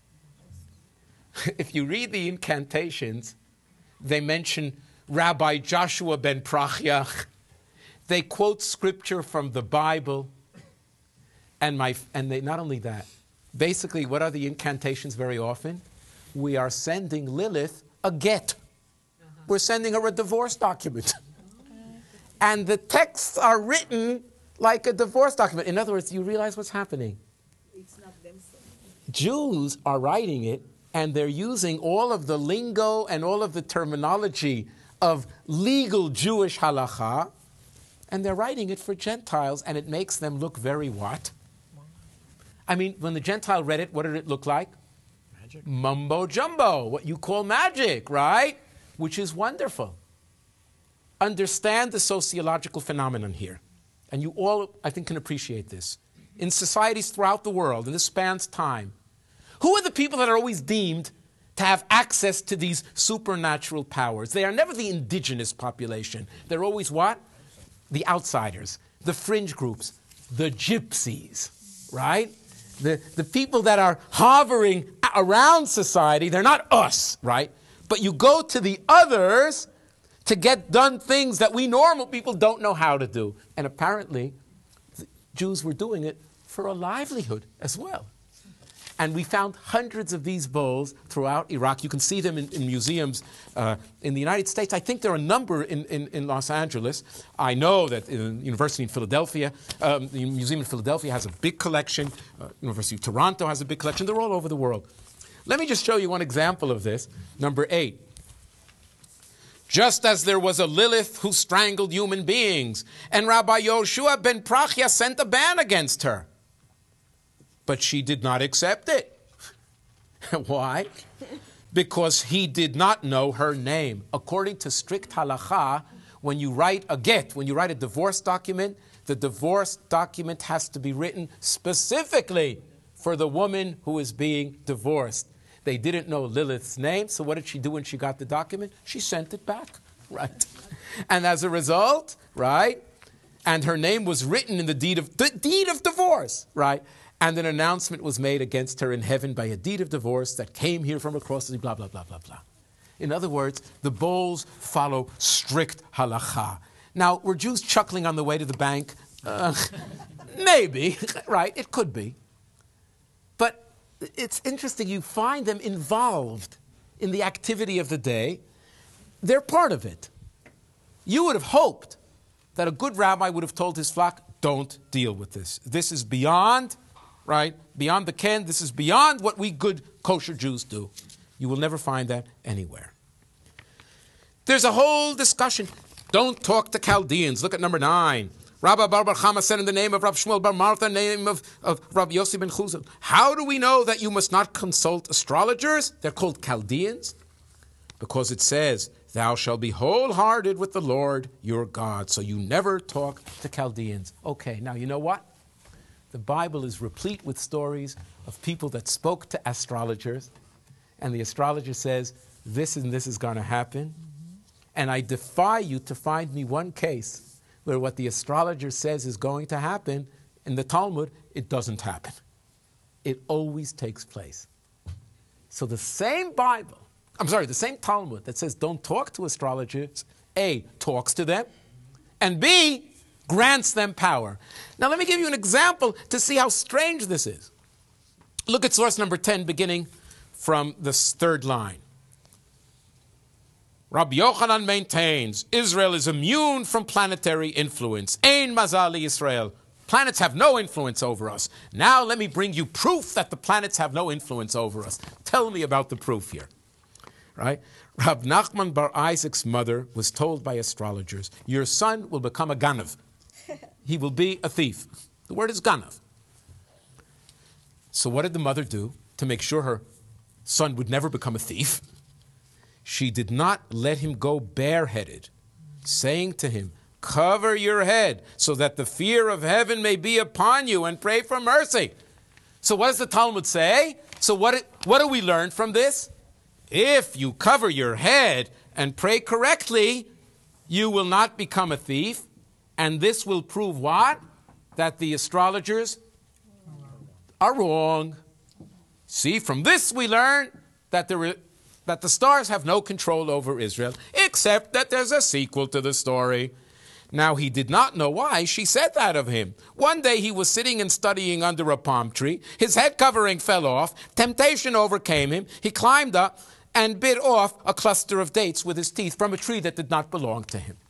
If you read the incantations, they mention Rabbi Joshua ben Prachya. They quote scripture from the Bible. And, my, and they, not only that, basically, what are the incantations very often? We are sending Lilith a get. Uh-huh. We're sending her a divorce document. And the texts are written like a divorce document. In other words, you realize what's happening. It's not them. Jews are writing it, and they're using all of the lingo and all of the terminology of legal Jewish halacha, and they're writing it for Gentiles, and it makes them look very what? I mean, when the Gentile read it, what did it look like? Magic. Mumbo jumbo, what you call magic, right? Which is wonderful. Understand the sociological phenomenon here. And you all, I think, can appreciate this. In societies throughout the world, and this spans time, who are the people that are always deemed to have access to these supernatural powers? They are never the indigenous population. They're always what? The outsiders, the fringe groups, the gypsies, right? The, the people that are hovering around society, they're not us, right? But you go to the others to get done things that we normal people don't know how to do. And apparently, the Jews were doing it for a livelihood as well. And we found hundreds of these bowls throughout Iraq. You can see them in, in museums uh, in the United States. I think there are a number in, in, in Los Angeles. I know that in the University in Philadelphia, um, the Museum in Philadelphia has a big collection. Uh, University of Toronto has a big collection. They're all over the world. Let me just show you one example of this. Number eight. Just as there was a Lilith who strangled human beings, and Rabbi Yoshua ben Prachya sent a ban against her. But she did not accept it. Why? Because he did not know her name. According to strict halacha, when you write a get, when you write a divorce document, the divorce document has to be written specifically for the woman who is being divorced. They didn't know Lilith's name, so what did she do when she got the document? She sent it back, right? And as a result, right, and her name was written in the deed of the deed of divorce, right? And an announcement was made against her in heaven by a deed of divorce that came here from across the blah, blah, blah, blah, blah. In other words, the bowls follow strict halacha. Now, were Jews chuckling on the way to the bank? Uh, maybe, right? It could be. But it's interesting, you find them involved in the activity of the day. They're part of it. You would have hoped that a good rabbi would have told his flock, don't deal with this. This is beyond, right, beyond the ken. This is beyond what we good kosher Jews do. You will never find that anywhere. There's a whole discussion. Don't talk to Chaldeans. Look at number nine. Rabbi Bar Bar Chama said in the name of Rav Shmuel Bar Martha, in the name of, of Rav Yossi ben Chuzan, how do we know that you must not consult astrologers? They're called Chaldeans. Because it says, thou shalt be wholehearted with the Lord your God. So you never talk to Chaldeans. Okay, now you know what? The Bible is replete with stories of people that spoke to astrologers, and the astrologer says, this and this is going to happen. And I defy you to find me one case where what the astrologer says is going to happen, in the Talmud, it doesn't happen. It always takes place. So the same Bible, I'm sorry, the same Talmud that says don't talk to astrologers, A, talks to them, and B, grants them power. Now let me give you an example to see how strange this is. Look at source number ten, beginning from the third line. Rabbi Yochanan maintains Israel is immune from planetary influence. Ein mazali Israel. Planets have no influence over us. Now let me bring you proof that the planets have no influence over us. Tell me about the proof here. Right? Rab Nachman bar Isaac's mother was told by astrologers, your son will become a ganav. He will be a thief. The word is ganav. So what did the mother do to make sure her son would never become a thief? She did not let him go bareheaded, saying to him, cover your head so that the fear of heaven may be upon you, and pray for mercy. So what does the Talmud say? So what, what do we learn from this? If you cover your head and pray correctly, you will not become a thief. And this will prove what? That the astrologers are wrong. See, from this we learn that there that the stars have no control over Israel, except that there's a sequel to the story. Now, he did not know why she said that of him. One day he was sitting and studying under a palm tree. His head covering fell off. Temptation overcame him. He climbed up and bit off a cluster of dates with his teeth from a tree that did not belong to him.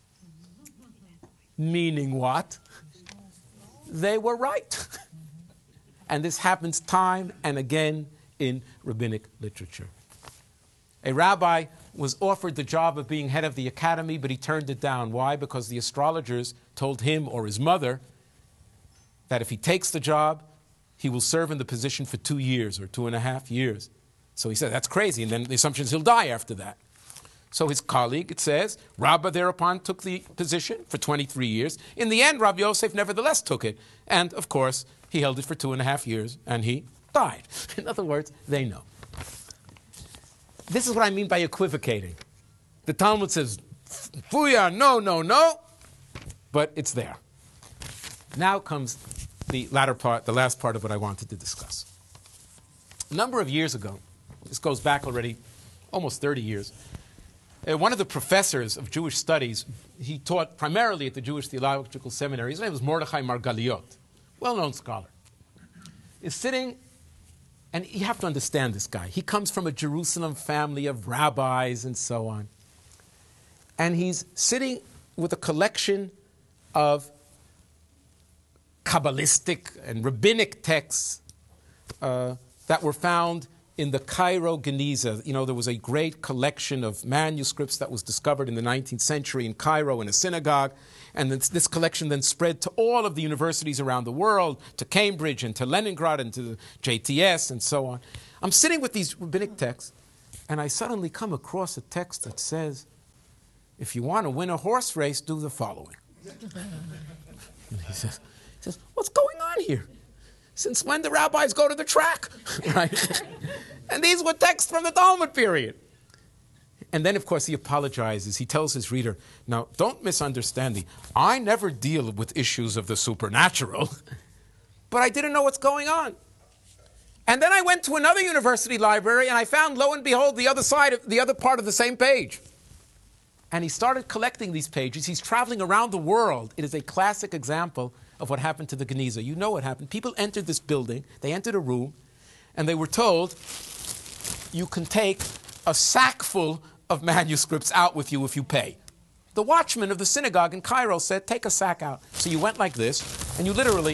Meaning what? They were right. And this happens time and again in rabbinic literature. A rabbi was offered the job of being head of the academy, but he turned it down. Why? Because the astrologers told him or his mother that if he takes the job, he will serve in the position for two years or two and a half years. So he said, that's crazy. And then the assumption is he'll die after that. So his colleague, it says, Rabbah thereupon took the position for twenty-three years. In the end, Rabbi Yosef nevertheless took it. And, of course, he held it for two and a half years, and he died. In other words, they know. This is what I mean by equivocating. The Talmud says, Fuya, no, no, no, but it's there. Now comes the latter part, the last part of what I wanted to discuss. A number of years ago, this goes back already almost thirty years, uh, one of the professors of Jewish studies, he taught primarily at the Jewish Theological Seminary, his name was Mordechai Margaliot, well-known scholar, is sitting And you have to understand this guy. He comes from a Jerusalem family of rabbis and so on. And he's sitting with a collection of Kabbalistic and rabbinic texts uh, that were found in the Cairo Geniza. You know, there was a great collection of manuscripts that was discovered in the nineteenth century in Cairo in a synagogue. And this, this collection then spread to all of the universities around the world, to Cambridge and to Leningrad and to the J T S and so on. I'm sitting with these rabbinic texts, and I suddenly come across a text that says, if you want to win a horse race, do the following. And he says, he says, what's going on here? Since when do rabbis go to the track? Right? And these were texts from the Talmud period. And then, of course, he apologizes. He tells his reader, now, don't misunderstand me. I never deal with issues of the supernatural, but I didn't know what's going on. And then I went to another university library, and I found, lo and behold, the other side, of, the other part of the same page. And he started collecting these pages. He's traveling around the world. It is a classic example of what happened to the Geniza. You know what happened. People entered this building. They entered a room, and they were told, you can take a sack full of manuscripts out with you if you pay. The watchman of the synagogue in Cairo said, take a sack out. So you went like this, and you literally,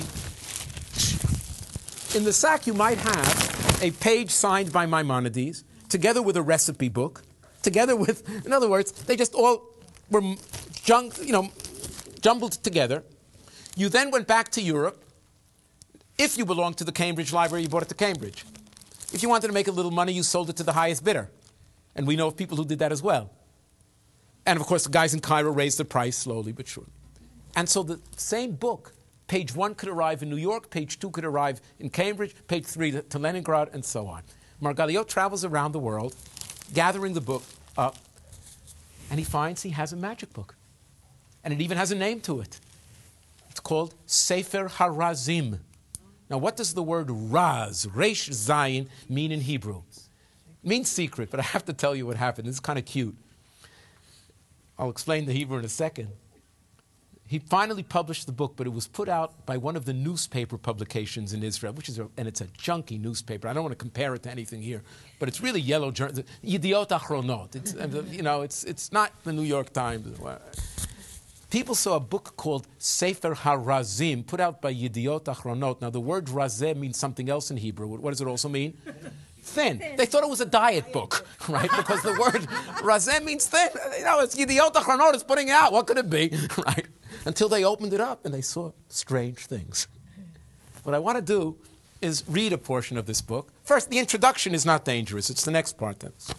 in the sack you might have a page signed by Maimonides, together with a recipe book, together with, in other words, they just all were jung, you know, jumbled together. You then went back to Europe. If you belonged to the Cambridge Library, you bought it to Cambridge. If you wanted to make a little money, you sold it to the highest bidder. And we know of people who did that as well. And of course, the guys in Cairo raised the price slowly but surely. And so the same book, page one could arrive in New York, page two could arrive in Cambridge, page three to, to Leningrad, and so on. Margaliot travels around the world, gathering the book up, and he finds he has a magic book. And it even has a name to it. It's called Sefer HaRazim. Now, what does the word Raz, Resh Zayin, mean in Hebrew? It means secret, but I have to tell you what happened. This is kind of cute. I'll explain the Hebrew in a second. He finally published the book, but it was put out by one of the newspaper publications in Israel, which is a, and it's a junky newspaper. I don't want to compare it to anything here, but it's really yellow journal, Yediot Achronot. It's, you know, it's it's not the New York Times. People saw a book called Sefer HaRazim, put out by Yediot Achronot. Now, the word razeh means something else in Hebrew. What does it also mean? Thin. They thought it was a diet book, right? Because the word razeh means thin. You know, it's Yediot Achronot is putting it out. What could it be, right? Until they opened it up and they saw strange things. What I want to do is read a portion of this book. First, the introduction is not dangerous. It's the next part that's...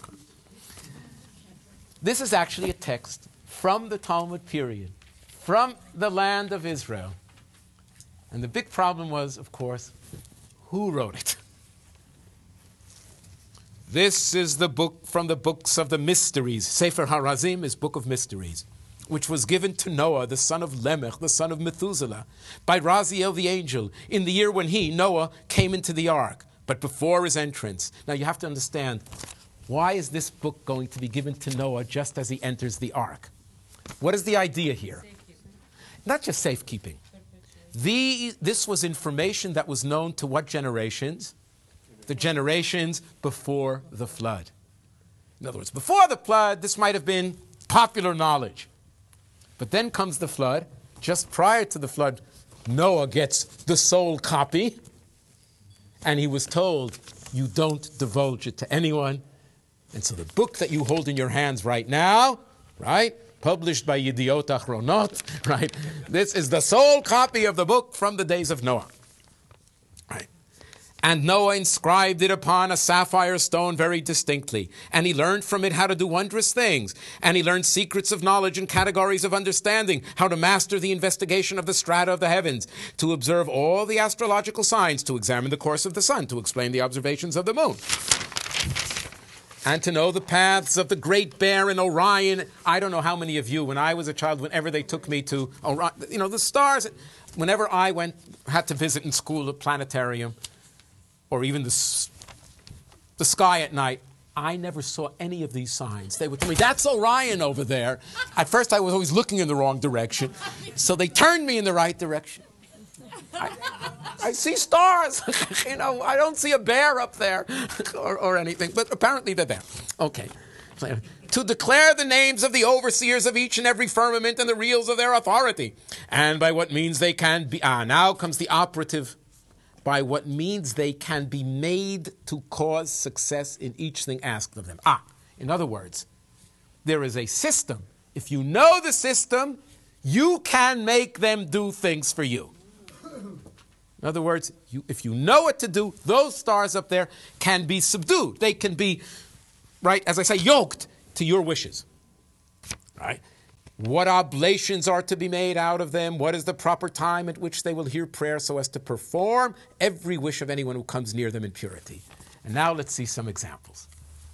This is actually a text from the Talmud period, from the land of Israel. And the big problem was, of course, who wrote it? This is the book from the books of the mysteries. Sefer HaRazim is Book of Mysteries, which was given to Noah, the son of Lemech, the son of Methuselah, by Raziel the angel, in the year when he, Noah, came into the ark, but before his entrance. Now you have to understand, why is this book going to be given to Noah just as he enters the ark? What is the idea here? Not just safekeeping. The, this was information that was known to what generations? The generations before the flood. In other words, before the flood, this might have been popular knowledge. But then comes the flood. Just prior to the flood, Noah gets the sole copy. And he was told, you don't divulge it to anyone. And so the book that you hold in your hands right now, right, published by Yediot Achronot, right, this is the sole copy of the book from the days of Noah. Right. And Noah inscribed it upon a sapphire stone very distinctly. And he learned from it how to do wondrous things. And he learned secrets of knowledge and categories of understanding, how to master the investigation of the strata of the heavens, to observe all the astrological signs, to examine the course of the sun, to explain the observations of the moon, and to know the paths of the Great Bear and Orion. I don't know how many of you, when I was a child, whenever they took me to Orion, you know, the stars, whenever I went, had to visit in school a planetarium, or even the, the sky at night, I never saw any of these signs. They would tell me, that's Orion over there. At first I was always looking in the wrong direction. So they turned me in the right direction. I, I see stars. You know, I don't see a bear up there or, or anything, but apparently they're there. Okay. To declare the names of the overseers of each and every firmament and the reals of their authority, and by what means they can be, ah, now comes the operative, by what means they can be made to cause success in each thing asked of them. Ah, in other words, there is a system. If you know the system, you can make them do things for you. In other words, you, if you know what to do, those stars up there can be subdued. They can be, right, as I say, yoked to your wishes. Right? What oblations are to be made out of them? What is the proper time at which they will hear prayer so as to perform every wish of anyone who comes near them in purity? And now let's see some examples.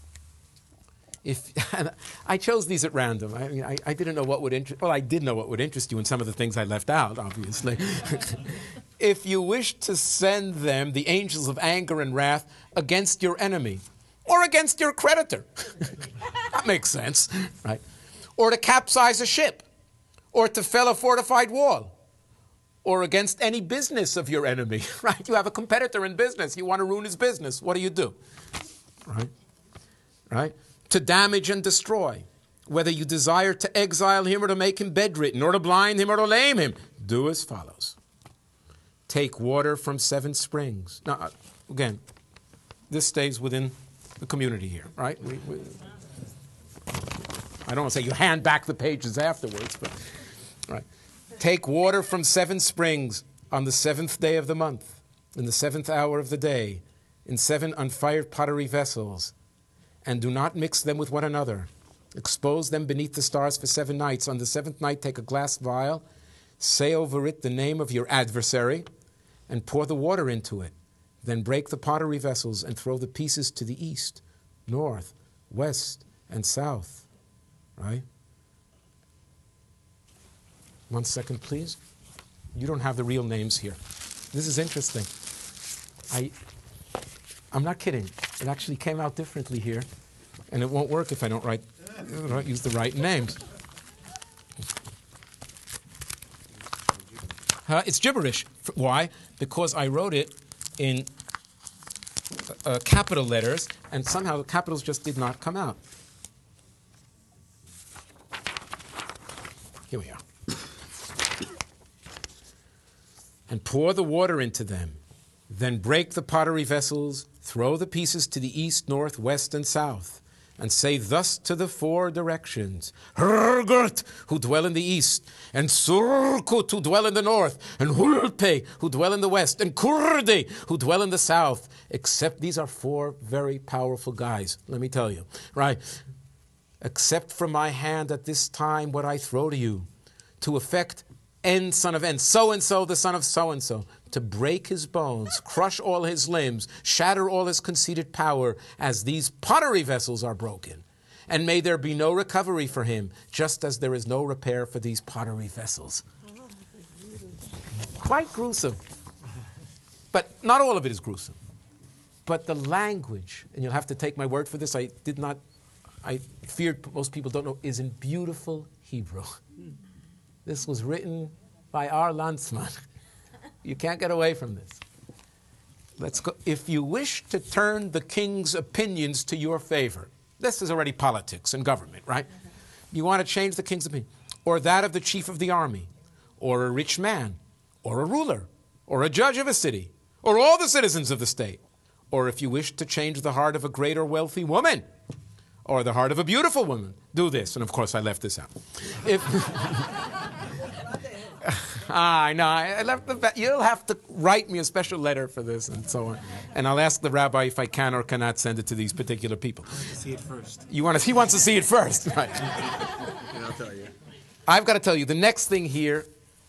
If I chose these at random. I mean, I, I didn't know what would interest. Well, I did know what would interest you in some of the things I left out, obviously. If you wish to send them, the angels of anger and wrath, against your enemy, or against your creditor, that makes sense, right? Or to capsize a ship, or to fell a fortified wall, or against any business of your enemy, right? You have a competitor in business. You want to ruin his business. What do you do? Right? Right? To damage and destroy, whether you desire to exile him or to make him bedridden, or to blind him or to lame him, do as follows. Take water from seven springs. Now, again, this stays within the community here, right? We, we, I don't want to say you hand back the pages afterwards, but right. Take water from seven springs on the seventh day of the month, in the seventh hour of the day, in seven unfired pottery vessels, and do not mix them with one another. Expose them beneath the stars for seven nights. On the seventh night, take a glass vial, say over it the name of your adversary, and pour the water into it. Then break the pottery vessels and throw the pieces to the east, north, west, and south. Right? One second, please. You don't have the real names here. This is interesting. I, I'm not kidding. It actually came out differently here, and it won't work if I don't write, I don't use the right names. Uh, it's gibberish. Why? Because I wrote it in uh, capital letters, and somehow the capitals just did not come out. Here we are. And pour the water into them. Then break the pottery vessels, throw the pieces to the east, north, west, and south, and say thus to the four directions, Hrgurt, who dwell in the east, and Surkut, who dwell in the north, and Hulpe, who dwell in the west, and Kurdi, who dwell in the south, except these are four very powerful guys, let me tell you, right? Accept from my hand at this time what I throw to you, to effect N, son of N, so-and-so, the son of so-and-so, to break his bones, crush all his limbs, shatter all his conceited power, as these pottery vessels are broken. And may there be no recovery for him, just as there is no repair for these pottery vessels. Quite gruesome. But not all of it is gruesome. But the language, and you'll have to take my word for this, I did not, I feared most people don't know, is in beautiful Hebrew. This was written by our Landsman. You can't get away from this. Let's go. If you wish to turn the king's opinions to your favor, this is already politics and government, right? You want to change the king's opinion, or that of the chief of the army, or a rich man, or a ruler, or a judge of a city, or all the citizens of the state, or if you wish to change the heart of a great or wealthy woman, or the heart of a beautiful woman, do this. And of course, I left this out. If Ah, I know. I left the. You'll have to write me a special letter for this, and so on. And I'll ask the rabbi if I can or cannot send it to these particular people. I want to see it first. You want to? He wants to see it first, right? And I'll tell you. I've got to tell you the next thing here.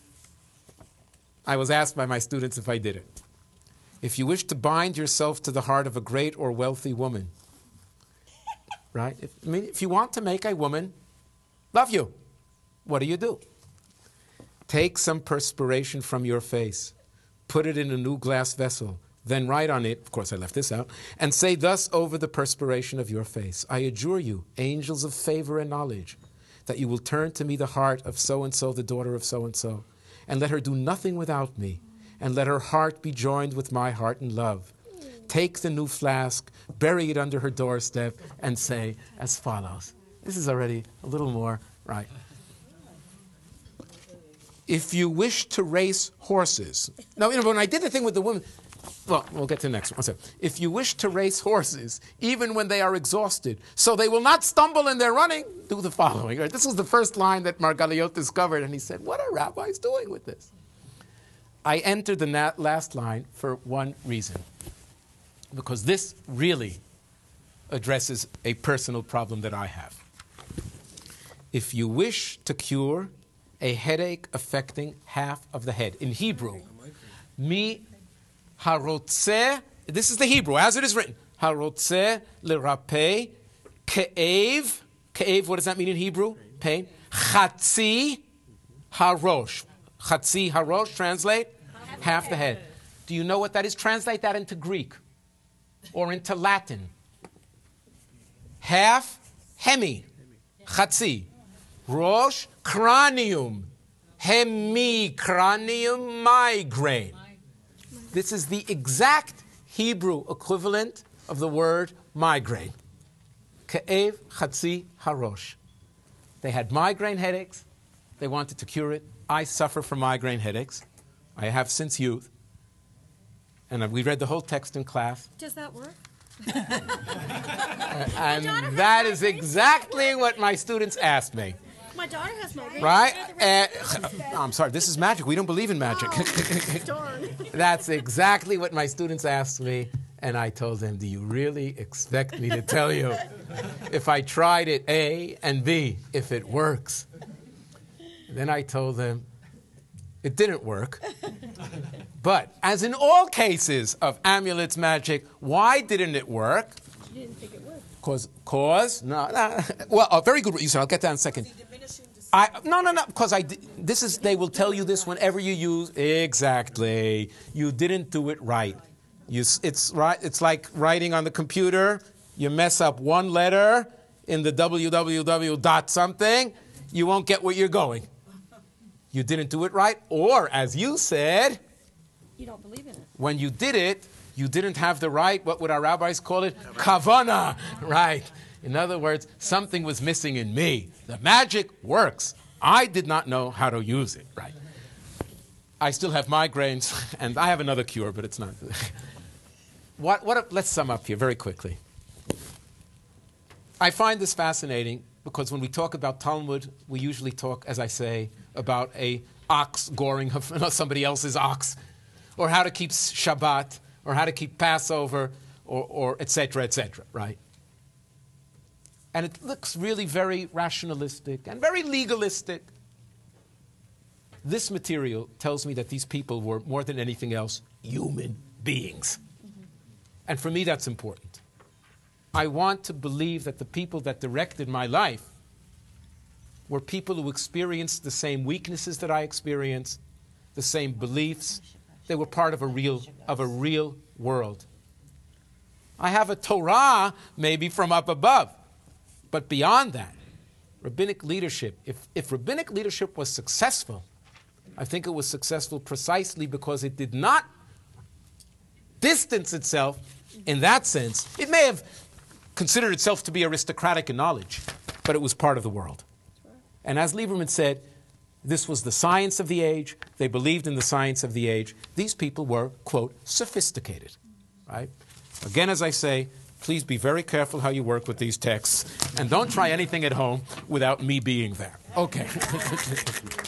I was asked by my students if I did it. If you wish to bind yourself to the heart of a great or wealthy woman, right? If, I mean, if you want to make a woman love you, what do you do? Take some perspiration from your face, put it in a new glass vessel, then write on it, of course I left this out, and say thus over the perspiration of your face, I adjure you, angels of favor and knowledge, that you will turn to me the heart of so-and-so, the daughter of so-and-so, and let her do nothing without me, and let her heart be joined with my heart in love. Take the new flask, bury it under her doorstep, and say as follows. This is already a little more right. If you wish to race horses. Now, you know, when I did the thing with the woman, well, we'll get to the next one. So, if you wish to race horses, even when they are exhausted, so they will not stumble in their running, do the following. Right? This was the first line that Margaliot discovered, and he said, what are rabbis doing with this? I entered the na- last line for one reason, because this really addresses a personal problem that I have. If you wish to cure a headache affecting half of the head, in Hebrew, mi harotzeh, this is the Hebrew, as it is written, harotzeh lerapeh ke'ev, ke'ev, what does that mean in Hebrew? Pain. Chatzi harosh. Chatzi harosh, translate? Half, half the head. Do you know what that is? Translate that into Greek or into Latin. Half, hemi, chatzi. Rosh, cranium. Hemicranium, migraine. This is the exact Hebrew equivalent of the word migraine. Ke'ev chatzi harosh. They had migraine headaches. They wanted to cure it. I suffer from migraine headaches. I have since youth. And we read the whole text in class. Does that work? And that is exactly what my students asked me. My daughter has migraine. Right? Uh, I'm sorry, this is magic. We don't believe in magic. Oh, darn. That's exactly what my students asked me. And I told them, do you really expect me to tell you if I tried it, A, and B, if it works? And then I told them, it didn't work. But as in all cases of amulets magic, why didn't it work? You didn't think it would. Cause, cause, no, no. Well, a very good what you said. I'll get that in a second. I, no, no, no, because I, this is, they will tell you this whenever you use, exactly, you didn't do it right. You, it's, right. It's like writing on the computer, you mess up one letter in the www dot something, you won't get where you're going. You didn't do it right, or as you said, You don't believe in it. when you did it, you didn't have the right, what would our rabbis call it? Kavana, right. In other words, something was missing in me. The magic works. I did not know how to use it, right. I still have migraines, and I have another cure, but it's not. what, what, let's sum up here very quickly. I find this fascinating because when we talk about Talmud, we usually talk, as I say, about a ox goring somebody else's ox, or how to keep Shabbat, or how to keep Passover, or, or et cetera, et cetera, right? And it looks really very rationalistic and very legalistic. This material tells me that these people were, more than anything else, human beings. Mm-hmm. And for me, that's important. I want to believe that the people that directed my life were people who experienced the same weaknesses that I experienced, the same beliefs. They were part of a real, of a real world. I have a Torah, maybe from up above. But beyond that, rabbinic leadership, if, if rabbinic leadership was successful, I think it was successful precisely because it did not distance itself in that sense. It may have considered itself to be aristocratic in knowledge, but it was part of the world. And as Lieberman said, this was the science of the age. They believed in the science of the age. These people were, quote, sophisticated, right? Again, as I say, please be very careful how you work with these texts, and don't try anything at home without me being there. Okay.